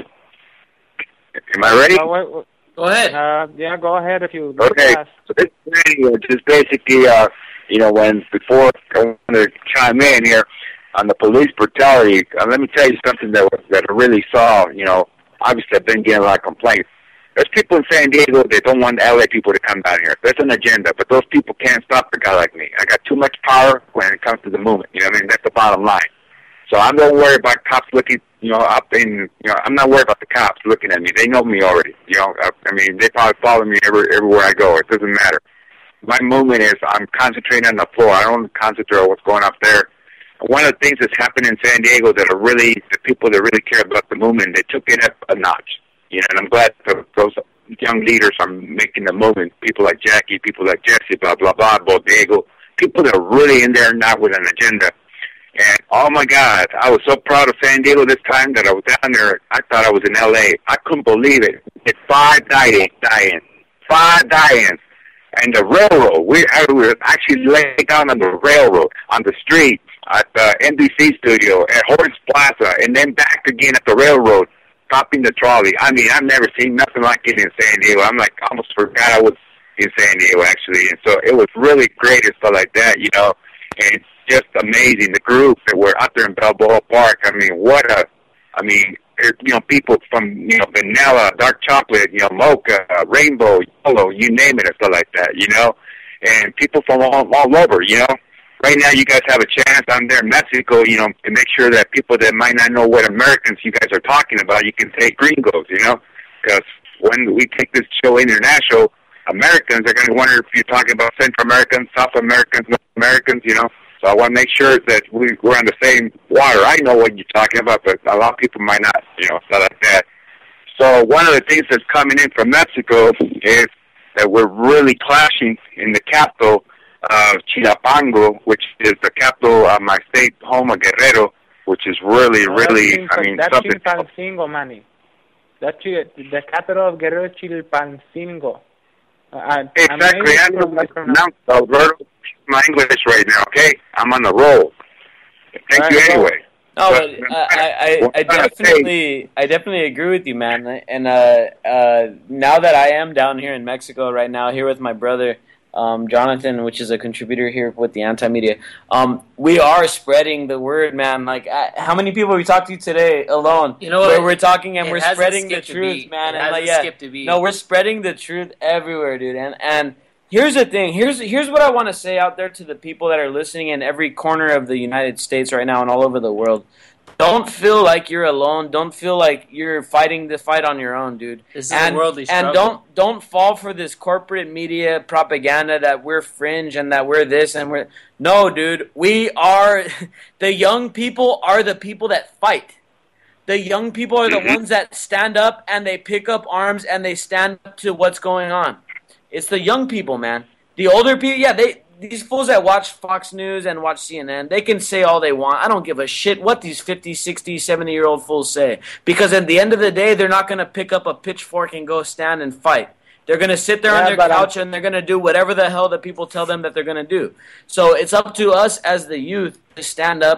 Am I ready? Uh, wait, wait. Go ahead. Uh, yeah, go ahead if you. Okay, Ask. so this radio is basically, uh, you know, when before I want to chime in here on the police brutality. Uh, let me tell you something that that I really saw. You know, obviously I've been getting a lot of complaints. There's people in San Diego that don't want L A people to come down here. There's an agenda, but those people can't stop a guy like me. I got too much power when it comes to the movement. You know what I mean? That's the bottom line. So I'm not worried about cops looking, you know, up in, you know, I'm not worried about the cops looking at me. They know me already. You know, I, I mean, they probably follow me every, everywhere I go. It doesn't matter. My movement is I'm concentrating on the floor. I don't concentrate on what's going up there. One of the things that's happened in San Diego that are really, the people that really care about the movement, they took it up a notch. You know, and I'm glad that those young leaders are making the movement. People like Jackie, people like Jesse, blah, blah, blah, Bo Diego. People that are really in there, not with an agenda. And, oh, my God, I was so proud of San Diego this time that I was down there. I thought I was in L A. I couldn't believe it. It's five die-ins, die-ins, five die-ins. And the railroad, we, I was actually laying down on the railroad, on the street, at the N B C studio, at Horace Plaza, and then back again at the railroad, stopping the trolley. I mean, I've never seen nothing like it in San Diego. I'm like, I almost forgot I was in San Diego, actually. And so it was really great and stuff like that, you know. And it's just amazing. The group that were out there in Balboa Park, I mean, what a, I mean, you know, people from, you know, vanilla, dark chocolate, you know, mocha, uh, rainbow, yellow, you name it and stuff like that, you know. And people from all, all over, you know. Right now you guys have a chance. I'm there in Mexico, you know, to make sure that people that might not know what Americans you guys are talking about, you can say gringos, you know. Because when we take this show international, Americans are going to wonder if you're talking about Central Americans, South Americans, North Americans, you know. So I want to make sure that we, we're on the same water. I know what you're talking about, but a lot of people might not, you know, stuff like that. So one of the things that's coming in from Mexico is that we're really clashing in the capital of Chilpancingo, which is the capital of my state home of Guerrero, which is really, really, I mean, that's something. Chilpancingo, Manny. That's the capital of Guerrero, Chilpancingo. Uh, exactly. I know how to pronounce Alberto. My English right now, okay? I'm on the roll. Thank right, you well, anyway. No, but, but, uh, I, I, I definitely, I definitely agree with you, man. And uh, uh, now that I am down here in Mexico right now, here with my brother, um, Jonathan, which is a contributor here with the Anti-Media, um, we are spreading the word, man. Like, uh, how many people we talked to today alone? You know what? Where we're talking and It we're hasn't spreading the skipped a truth, beat. man. It and like, hasn't yeah, skipped a beat. no, we're spreading the truth everywhere, dude. And and. Here's the thing. Here's here's what I want to say out there to the people that are listening in every corner of the United States right now and all over the world. Don't feel like you're alone. Don't feel like you're fighting the fight on your own, dude. This is and, a worldly struggle. And don't don't fall for this corporate media propaganda that we're fringe and that we're this and we're no, dude. We are the young people are the people that fight. The young people are the ones that stand up and they pick up arms and they stand up to what's going on. It's the young people, man. The older people, yeah, they these fools that watch Fox News and watch C N N, they can say all they want. I don't give a shit what these fifty, sixty, seventy-year-old fools say. Because at the end of the day, they're not going to pick up a pitchfork and go stand and fight. They're going to sit there Yeah, on their but couch I'm- and they're going to do whatever the hell the people tell them that they're going to do. So it's up to us as the youth to stand up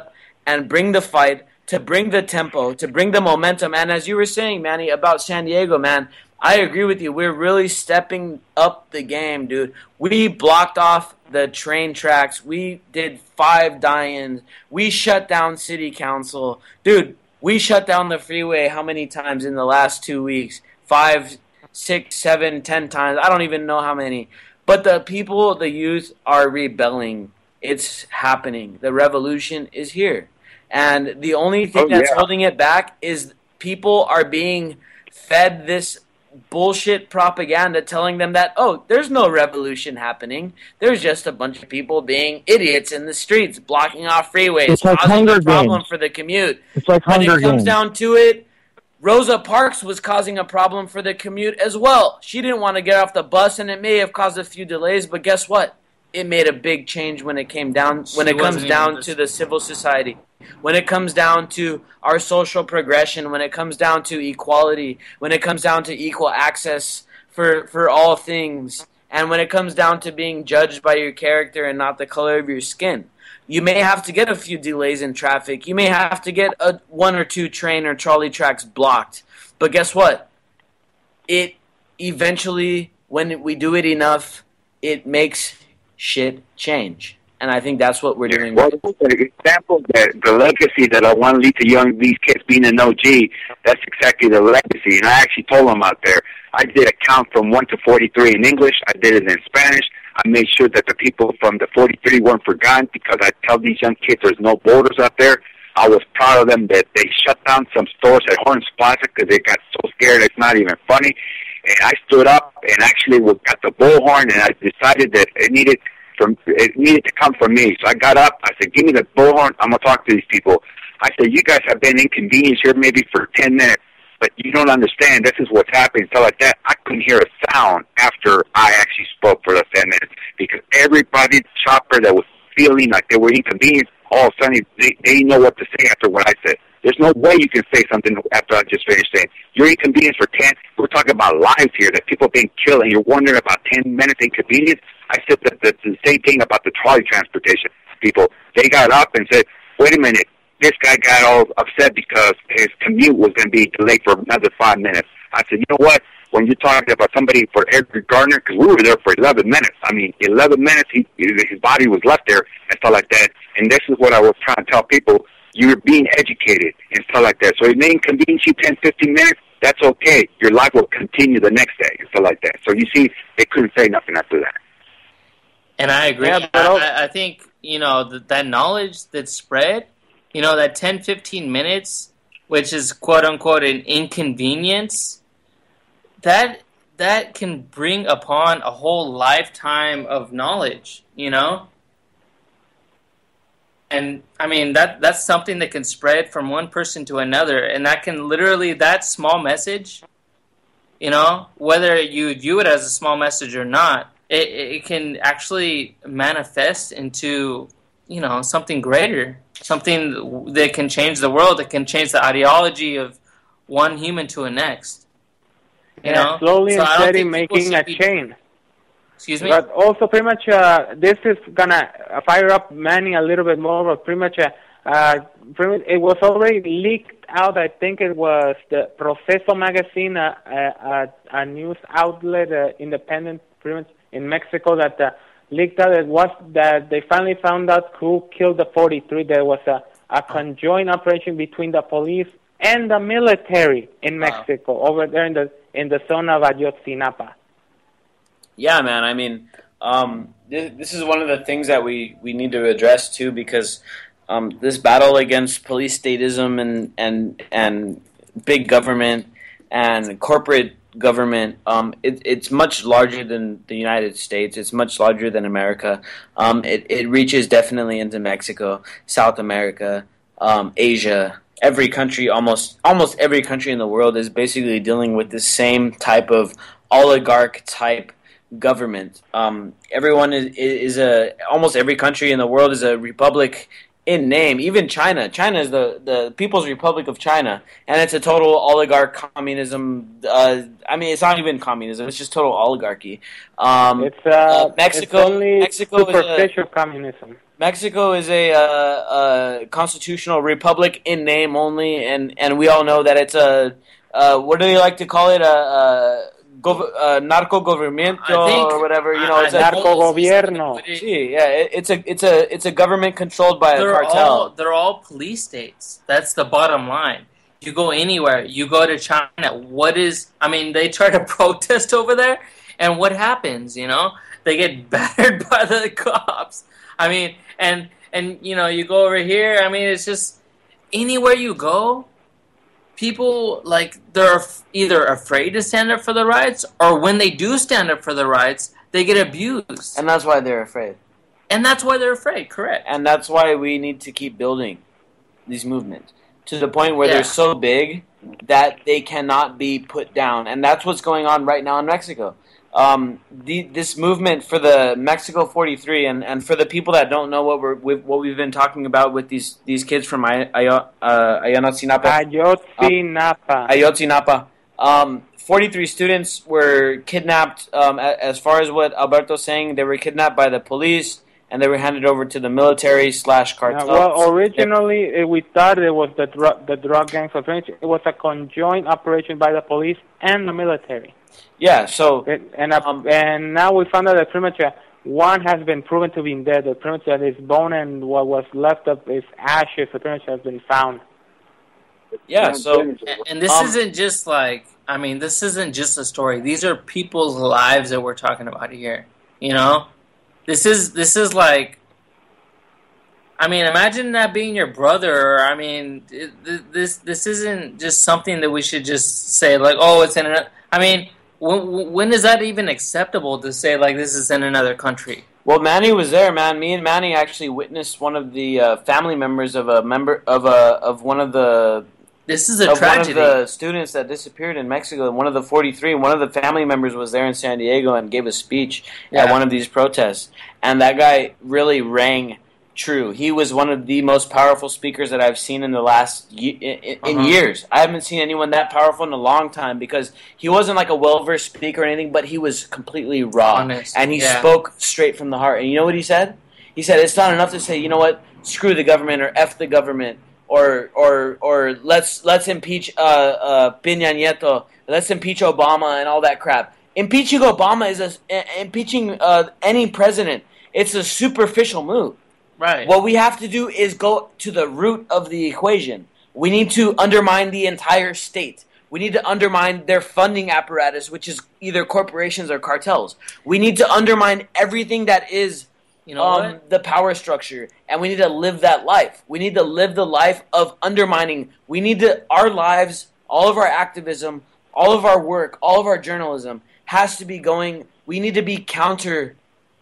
and bring the fight, to bring the tempo, to bring the momentum. And as you were saying, Manny, about San Diego, man, I agree with you. We're really stepping up the game, dude. We blocked off the train tracks. We did five die-ins. We shut down city council. Dude, we shut down the freeway how many times in the last two weeks? Five, six, seven, ten times. I don't even know how many. But the people, the youth, are rebelling. It's happening. The revolution is here. And the only thing Oh, that's yeah. holding it back is people are being fed this bullshit propaganda telling them that, oh, there's no revolution happening. There's just a bunch of people being idiots in the streets, blocking off freeways, It's like causing Hunger a problem Games. for the commute. It's like When Hunger it comes Games. down to it, Rosa Parks was causing a problem for the commute as well. She didn't want to get off the bus, and it may have caused a few delays, but guess what? It made a big change when it came down, when She it comes wasn't down even to the civil society, when it comes down to our social progression, when it comes down to equality, when it comes down to equal access for, for all things, and when it comes down to being judged by your character and not the color of your skin. You may have to get a few delays in traffic. You may have to get a one or two train or trolley tracks blocked. But guess what? It eventually, when we do it enough, it makes shit change. And I think that's what we're doing. Well, the example that the legacy that I want to leave to young these kids being an O G, that's exactly the legacy. And I actually told them out there, I did a count from one to forty-three in English. I did it in Spanish. I made sure that the people from the forty-three weren't forgotten because I tell these young kids there's no borders out there. I was proud of them that they shut down some stores at Horns Plaza because they got so scared it's not even funny. And I stood up and actually got the bullhorn, and I decided that it needed from it needed to come from me. So I got up. I said, "Give me the bullhorn. I'm gonna talk to these people." I said, "You guys have been inconvenienced here maybe for ten minutes, but you don't understand. This is what's happening." So like that, I couldn't hear a sound after I actually spoke for the ten minutes because everybody, shopper that was feeling like they were inconvenienced, all of a sudden they, they didn't know what to say after what I said. There's no way you can say something after I just finished saying. You're inconvenienced for ten. We're talking about lives here, that people being killed, and you're wondering about ten minutes inconvenience. I said that that's the same thing about the trolley transportation people. They got up and said, wait a minute, this guy got all upset because his commute was going to be delayed for another five minutes. I said, you know what? When you're talking about somebody for Edward Gardner, because we were there for eleven minutes. I mean, eleven minutes, he, his body was left there and stuff like that. And this is what I was trying to tell people. You're being educated and stuff like that. So it may inconvenience you ten, fifteen minutes. That's okay. Your life will continue the next day and stuff like that. So you see, they couldn't say nothing after that. And I agree. Yeah, but also- I, I think, you know, that, that knowledge that's spread, you know, that ten, fifteen minutes, which is quote-unquote an inconvenience, that that can bring upon a whole lifetime of knowledge, you know? And, I mean, that that's something that can spread from one person to another, and that can literally, that small message, you know, whether you view it as a small message or not, it, it can actually manifest into, you know, something greater, something that can change the world, that can change the ideology of one human to the next. You yeah, know? slowly So and I don't steady think people making a should be- chain. Excuse me? But also pretty much uh, this is gonna fire up Manny a little bit more. But pretty much, uh, uh, pretty much it was already leaked out. I think it was the Proceso magazine, uh, a, a, a news outlet, uh, independent, pretty much in Mexico, that uh, leaked out. It was that they finally found out who killed the forty-three. There was a, a conjoined operation between the police and the military in Wow. Mexico over there in the in the zone of Ayotzinapa. Yeah, man. I mean, um, this, this is one of the things that we, we need to address too, because um, this battle against police statism and and and big government and corporate government, um, it, it's much larger than the United States. It's much larger than America. Um, it it reaches definitely into Mexico, South America, um, Asia. Every country, almost almost every country in the world, is basically dealing with the same type of oligarch type government. Um, everyone is, is a almost every country in the world is a republic in name. Even China. China is the, the People's Republic of China, and it's a total oligarch communism. Uh, I mean, it's not even communism. It's just total oligarchy. Um, It's uh, uh, Mexico. It's only Mexico is a, superficial communism. Mexico is a, uh, a constitutional republic in name only, and, and we all know that it's a uh, what do they like to call it, a, a gov- uh, narco governmiento or whatever. You know, it's a narco gobierno. Sí, yeah, it, it's a it's a it's a government controlled by they're a cartel. All, they're all police states. That's the bottom line. You go anywhere. You go to China. What is? I mean, they try to protest over there, and what happens? You know, they get battered by the cops. I mean, and and you know, you go over here. I mean, it's just anywhere you go, people like they're either afraid to stand up for the rights, or when they do stand up for the rights, they get abused. And that's why they're afraid. And that's why they're afraid. Correct. And that's why we need to keep building these movements to the point where Yeah. they're so big that they cannot be put down. And that's what's going on right now in Mexico. Um, the, this movement for the Mexico forty-three, and, and for the people that don't know what we're we've, what we've been talking about with these these kids from Ay- Ay- uh, Ayotzinapa, Ayotzinapa. Ayotzinapa, um, forty-three students were kidnapped. Um, a- as far as what Alberto's saying, they were kidnapped by the police and they were handed over to the military slash Uh, cartel. well, originally uh, we thought it was the drug the drug gangs of Trinity. It was a conjoined operation by the police and the military. Yeah, so It, and uh, and now we found out that pretty much uh, one has been proven to be dead. That pretty much that his bone and what was left of his ashes pretty much has been found. yeah, so And, and this Um, isn't just like, I mean, this isn't just a story. These are people's lives that we're talking about here. You know, this is this is like, I mean, imagine that being your brother. I mean, it, th- this this isn't just something that we should just say like, oh, it's in another. I mean, when when is that even acceptable to say like this is in another country? well, Manny was there, man. Me and Manny actually witnessed one of the uh, family members of a member of a of one of the This is a of tragedy. one of the students that disappeared in Mexico. One of the forty-three, one of the family members was there in San Diego and gave a speech at Yeah. one of these protests. And that guy really rang true. He was one of the most powerful speakers that I've seen in the last ye- in, in Uh-huh. years. I haven't seen anyone that powerful in a long time because he wasn't like a well-versed speaker or anything, but he was completely raw. Honest, And he yeah. spoke straight from the heart. And you know what he said? He said, it's not enough to say, you know what, screw the government or F the government. Or or or let's let's impeach uh, uh, Peña Nieto. Let's impeach Obama and all that crap. Impeaching Obama is a, uh, impeaching uh, any president. It's a superficial move. Right. What we have to do is go to the root of the equation. We need to undermine the entire state. We need to undermine their funding apparatus, which is either corporations or cartels. We need to undermine everything that is You know um, what? the power structure, and we need to live that life. We need to live the life of undermining. We need to, our lives, all of our activism, all of our work, all of our journalism has to be going, we need to be counter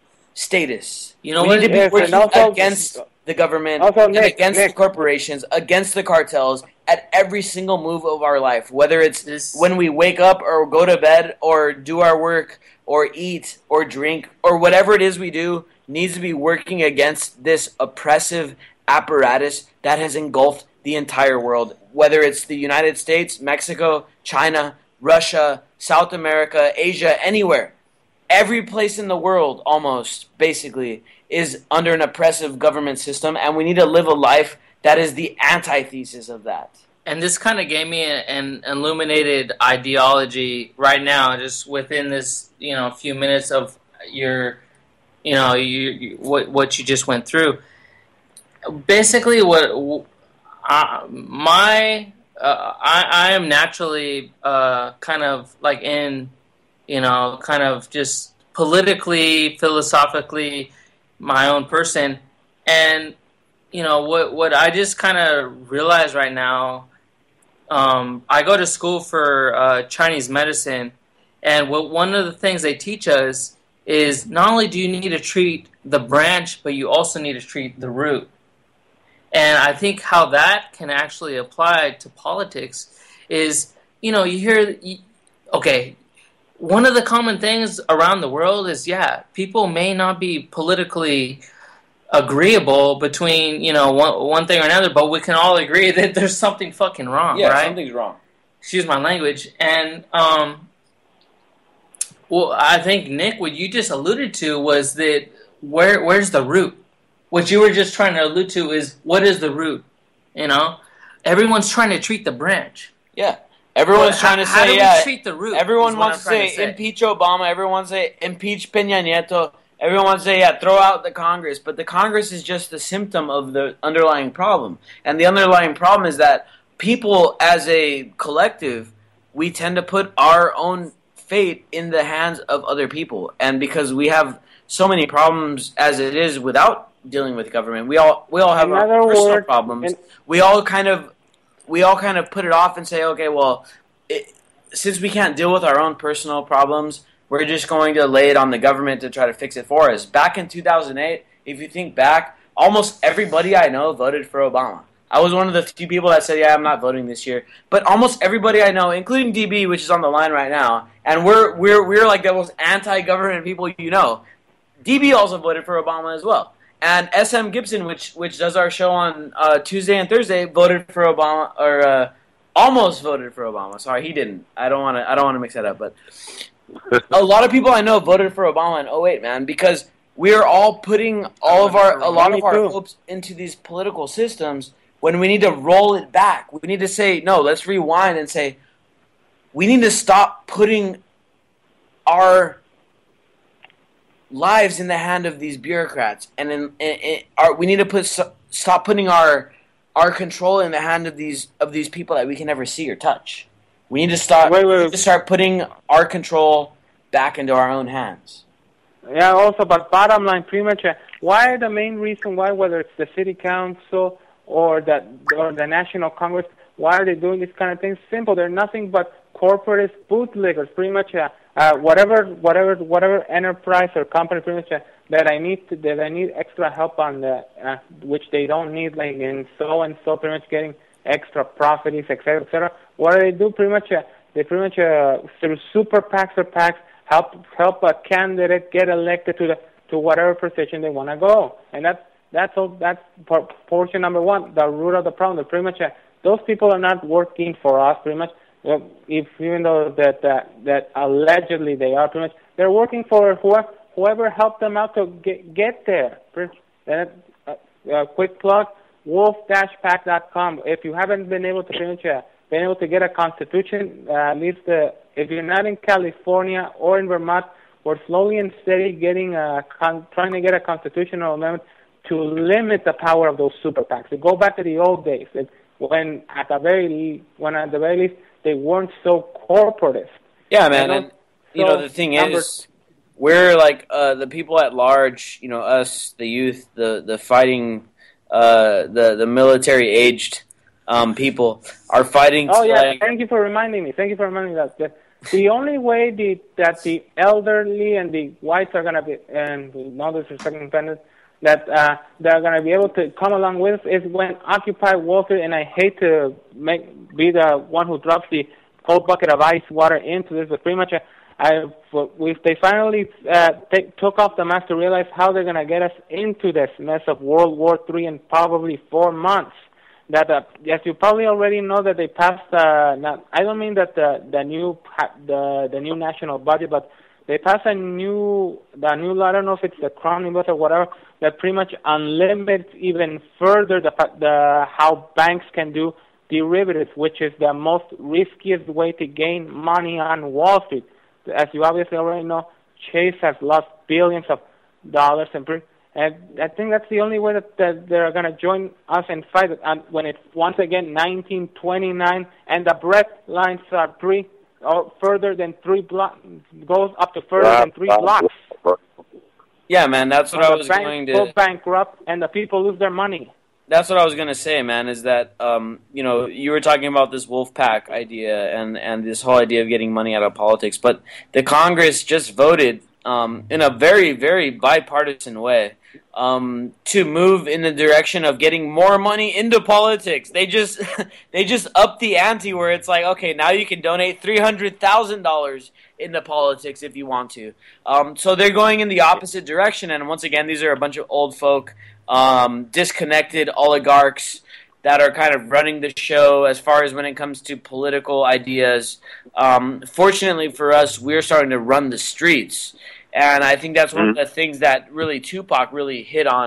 status. You know we what? need to be Yes, working and also- against the government, Also, and Nick, against Nick. the corporations, against the cartels at every single move of our life, whether it's This- when we wake up or go to bed or do our work or eat or drink or whatever it is we do, needs to be working against this oppressive apparatus that has engulfed the entire world, whether it's the United States, Mexico, China, Russia, South America, Asia, anywhere. Every place in the world, almost, basically, is under an oppressive government system, and we need to live a life that is the antithesis of that. And this kind of gave me an illuminated ideology right now, just within this, you know, few minutes of your, you know, you, you, what what you just went through. Basically, what uh, my uh, I, I am naturally uh, kind of like in, you know, kind of just politically, philosophically, my own person, and you know what what I just kind of realize right now. Um, I go to school for uh, Chinese medicine, and what one of the things they teach us is not only do you need to treat the branch, but you also need to treat the root. And I think how that can actually apply to politics is, you know, you hear, okay, one of the common things around the world is, yeah, people may not be politically agreeable between, you know, one, one thing or another, but we can all agree that there's something fucking wrong, Yeah, right? something's wrong. Excuse my language. And, um, well, I think, Nick, what you just alluded to was that where where's the root? what you were just trying to allude to is what is the root? You know, everyone's trying to treat the branch. Yeah. Everyone's But trying how, to how say, do we yeah. treat the root? Everyone is what wants to I'm trying say, say. impeach Obama. Everyone wants to say, impeach Peña Nieto. Everyone wants to say, yeah, throw out the Congress. But the Congress is just a symptom of the underlying problem. And the underlying problem is that people, as a collective, we tend to put our own fate in the hands of other people. And because we have so many problems as it is without dealing with government, we all we all have our Another personal word, problems. and- We all kind of we all kind of put it off and say, okay, well, it, since we can't deal with our own personal problems, we're just going to lay it on the government to try to fix it for us. Back in two thousand eight, if you think back, almost everybody I know voted for Obama. I was one of the few people that said, yeah, I'm not voting this year. But almost everybody I know, including D B, which is on the line right now, and we're we're we're like the most anti-government people you know. D B also voted for Obama as well. And S M Gibson, which which does our show on uh, Tuesday and Thursday, voted for Obama, or uh, almost voted for Obama. Sorry, he didn't. I don't want to. I don't want to mix that up. But a lot of people I know voted for Obama in oh eight, man, because we are all putting all of our a lot of our hopes into these political systems when we need to roll it back. We need to say, no, let's rewind and say, we need to stop putting our lives in the hand of these bureaucrats, and in, in, in our, we need to put stop putting our our control in the hand of these of these people that we can never see or touch. We need to start. Wait, wait, we need to start putting our control back into our own hands. Yeah, also, but bottom line, pretty much, uh, why the main reason why, whether it's the city council or the or the National Congress, why are they doing these kind of things? Simple. They're nothing but corporate bootleggers. Pretty much, uh, uh, whatever, whatever, whatever enterprise or company, pretty much uh, that I need to, that I need extra help on, the, uh, which they don't need, like in so and so, pretty much getting extra profits, et cetera, et cetera. What do they do? Pretty much, uh, they pretty much uh, through super PACs or PACs help help a candidate get elected to the to whatever position they want to go, and that's that's all. That's por- portion number one, the root of the problem. That pretty much uh, those people are not working for us. Pretty much, uh, if even though that uh, that allegedly they are, pretty much they're working for whoever whoever helped them out to get get there. And uh, uh, quick plug: wolf dash pac dot com. If you haven't been able to pretty much uh, been able to get a constitution, uh, at least the if you're not in California or in Vermont, we're slowly and steady getting a con- trying to get a constitutional amendment to limit the power of those super PACs. To go back to the old days, it, when at the very when at the very least they weren't so corporatist. Yeah, man, and you so know the thing number, is, we're like uh, the people at large. You know, us, the youth, the the fighting, uh, the the military aged um, people are fighting. Oh to, yeah, like, thank you for reminding me. Thank you for reminding me that. that The only way the, that the elderly and the whites are going to be, and no disrespect independent, that uh, they're going to be able to come along with is when Occupy Wall Street, and I hate to make be the one who drops the cold bucket of ice water into this, but pretty much uh, I, if they finally uh, take, took off the mask to realize how they're going to get us into this mess of World War Three in probably four months. That uh, as you probably already know that they passed. Uh, not, I don't mean that the the new the the new national budget, but they passed a new the new law. I don't know if it's the Crowning Bill or whatever that pretty much unlimits even further the the how banks can do derivatives, which is the most riskiest way to gain money on Wall Street. As you obviously already know, Chase has lost billions of dollars and. Pre- And I think that's the only way that, that they're going to join us and fight it. And when it's once again nineteen twenty-nine and the bread lines are three or further than three blocks, goes up to further than three blocks. Yeah, man, that's what and I was banks going to. go bankrupt and the people lose their money. That's what I was going to say, man, is that, um, you know, you were talking about this wolf pack idea and, and this whole idea of getting money out of politics, but the Congress just voted um, in a very, very bipartisan way um, to move in the direction of getting more money into politics. They just they just upped the ante where it's like, okay, now you can donate three hundred thousand dollars into politics if you want to. Um, so they're going in the opposite direction, and once again, these are a bunch of old folk, um, disconnected oligarchs that are kind of running the show as far as when it comes to political ideas. Um, fortunately for us, we're starting to run the streets. And I think that's one of the things that really Tupac really hit on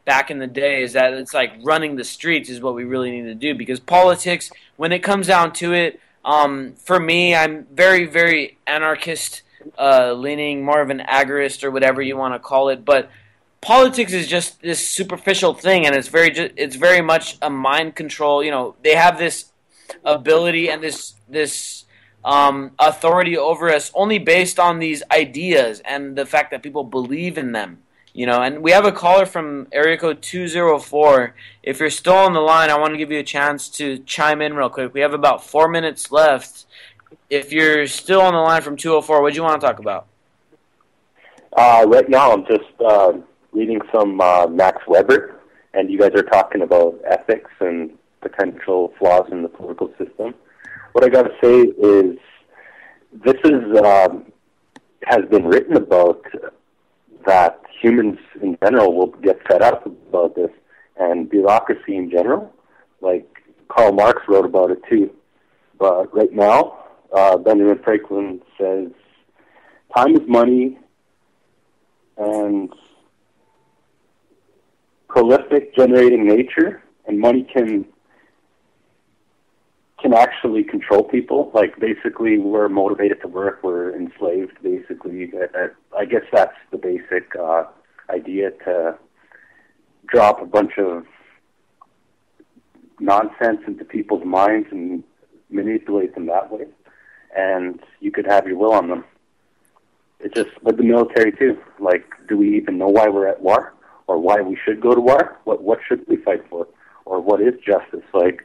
back in the day is that it's like running the streets is what we really need to do, because politics, when it comes down to it, um, for me, I'm very, very anarchist uh, leaning, more of an agorist or whatever you want to call it, but politics is just this superficial thing, and it's very, it's very much a mind control. You know, they have this ability and this this um, authority over us only based on these ideas and the fact that people believe in them. You know, and we have a caller from area code two zero four. If you're still on the line, I want to give you a chance to chime in real quick. We have about four minutes left. If you're still on the line from two oh four, what do you want to talk about? Uh, right now, I'm just uh, reading some uh, Max Weber, and you guys are talking about ethics and potential flaws in the political system. What I got to say is this is um, has been written about that humans in general will get fed up about this, and bureaucracy in general. Like Karl Marx wrote about it too. But right now, uh, Benjamin Franklin says, time is money, and prolific generating nature, and money can can actually control people. Like, basically, we're motivated to work, we're enslaved, basically. I guess that's the basic uh, idea, to drop a bunch of nonsense into people's minds and manipulate them that way. And you could have your will on them. It's just with the military, too. Like, do we even know why we're at war? Or why we should go to war? What what should we fight for? Or what is justice? Like,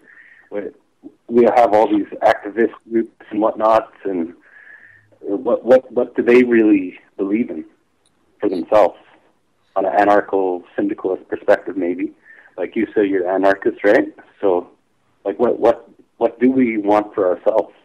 we have all these activist groups and whatnot, and what what what do they really believe in for themselves on an anarcho-syndicalist perspective? Maybe, like you say, you're anarchist, right? So, like, what what what do we want for ourselves?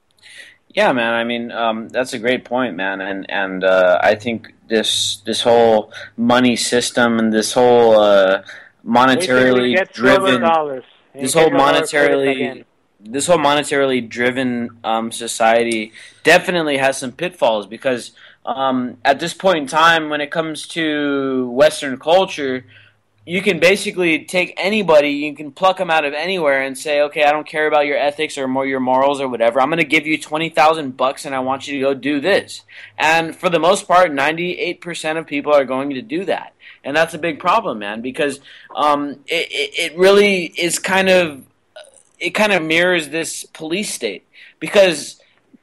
Yeah, man. I mean, um, that's a great point, man. And and uh, I think this this whole money system and this whole uh, monetarily driven, this whole monetarily, this whole monetarily driven um, society definitely has some pitfalls, because um, at this point in time, when it comes to Western culture, you can basically take anybody, you can pluck them out of anywhere and say, okay, I don't care about your ethics or more your morals or whatever. I'm going to give you twenty thousand bucks and I want you to go do this. And for the most part, ninety-eight percent of people are going to do that. And that's a big problem, man, because um, it, it, it really is kind of, it kind of mirrors this police state. Because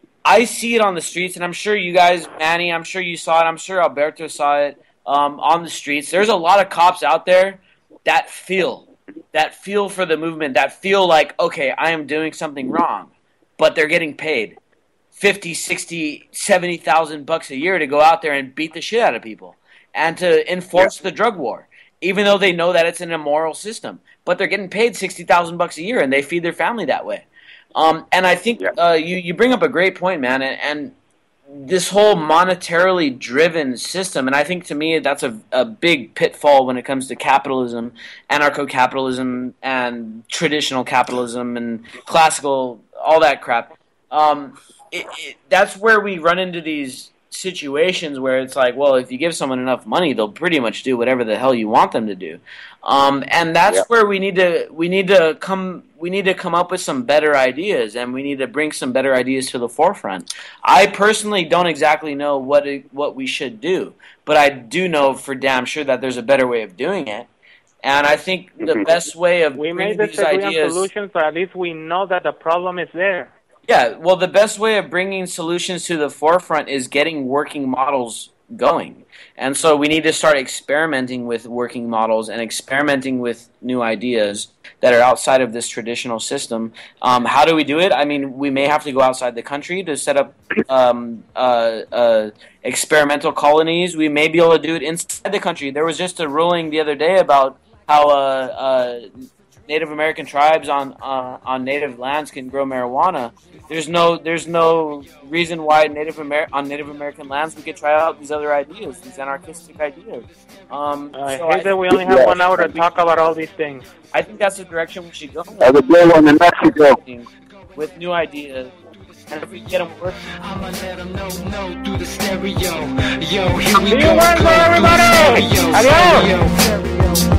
I see it on the streets, and I'm sure you guys, Manny, I'm sure you saw it, I'm sure Alberto saw it. Um, on the streets, there's a lot of cops out there that feel, that feel for the movement, that feel like, okay, I am doing something wrong, but they're getting paid fifty, sixty, seventy thousand bucks a year to go out there and beat the shit out of people and to enforce yeah. the drug war, even though they know that it's an immoral system, but they're getting paid sixty thousand bucks a year and they feed their family that way. Um, and I think yeah. uh, you, you bring up a great point, man, and, and this whole monetarily driven system, and I think to me that's a, a big pitfall when it comes to capitalism, anarcho-capitalism, and traditional capitalism, and classical, all that crap. Um, it, it, that's where we run into these situations where it's like, well, if you give someone enough money, they'll pretty much do whatever the hell you want them to do. Um, and that's yeah. where we need to we need to come we need to come up with some better ideas, and we need to bring some better ideas to the forefront. I personally don't exactly know what it, what we should do, but I do know for damn sure that there's a better way of doing it. And I think the best way of we bringing may these ideas, on solutions, but at least we know that the problem is there. Yeah, well, the best way of bringing solutions to the forefront is getting working models going. And so we need to start experimenting with working models and experimenting with new ideas that are outside of this traditional system. Um, how do we do it? I mean, we may have to go outside the country to set up um, uh, uh, experimental colonies. We may be able to do it inside the country. There was just a ruling the other day about how uh, uh, Native American tribes on uh, on native lands can grow marijuana. There's no there's no reason why Native Amer- on Native American lands we could try out these other ideas, these anarchistic ideas. Um, I so hate I that we only have yeah. one hour to talk about all these things. I think that's the direction we should go. I would go on in Mexico with new ideas. And if we get them working, I'ma let them know, no, through the stereo. Yo, here we See go. you Wednesday, everybody! Adios!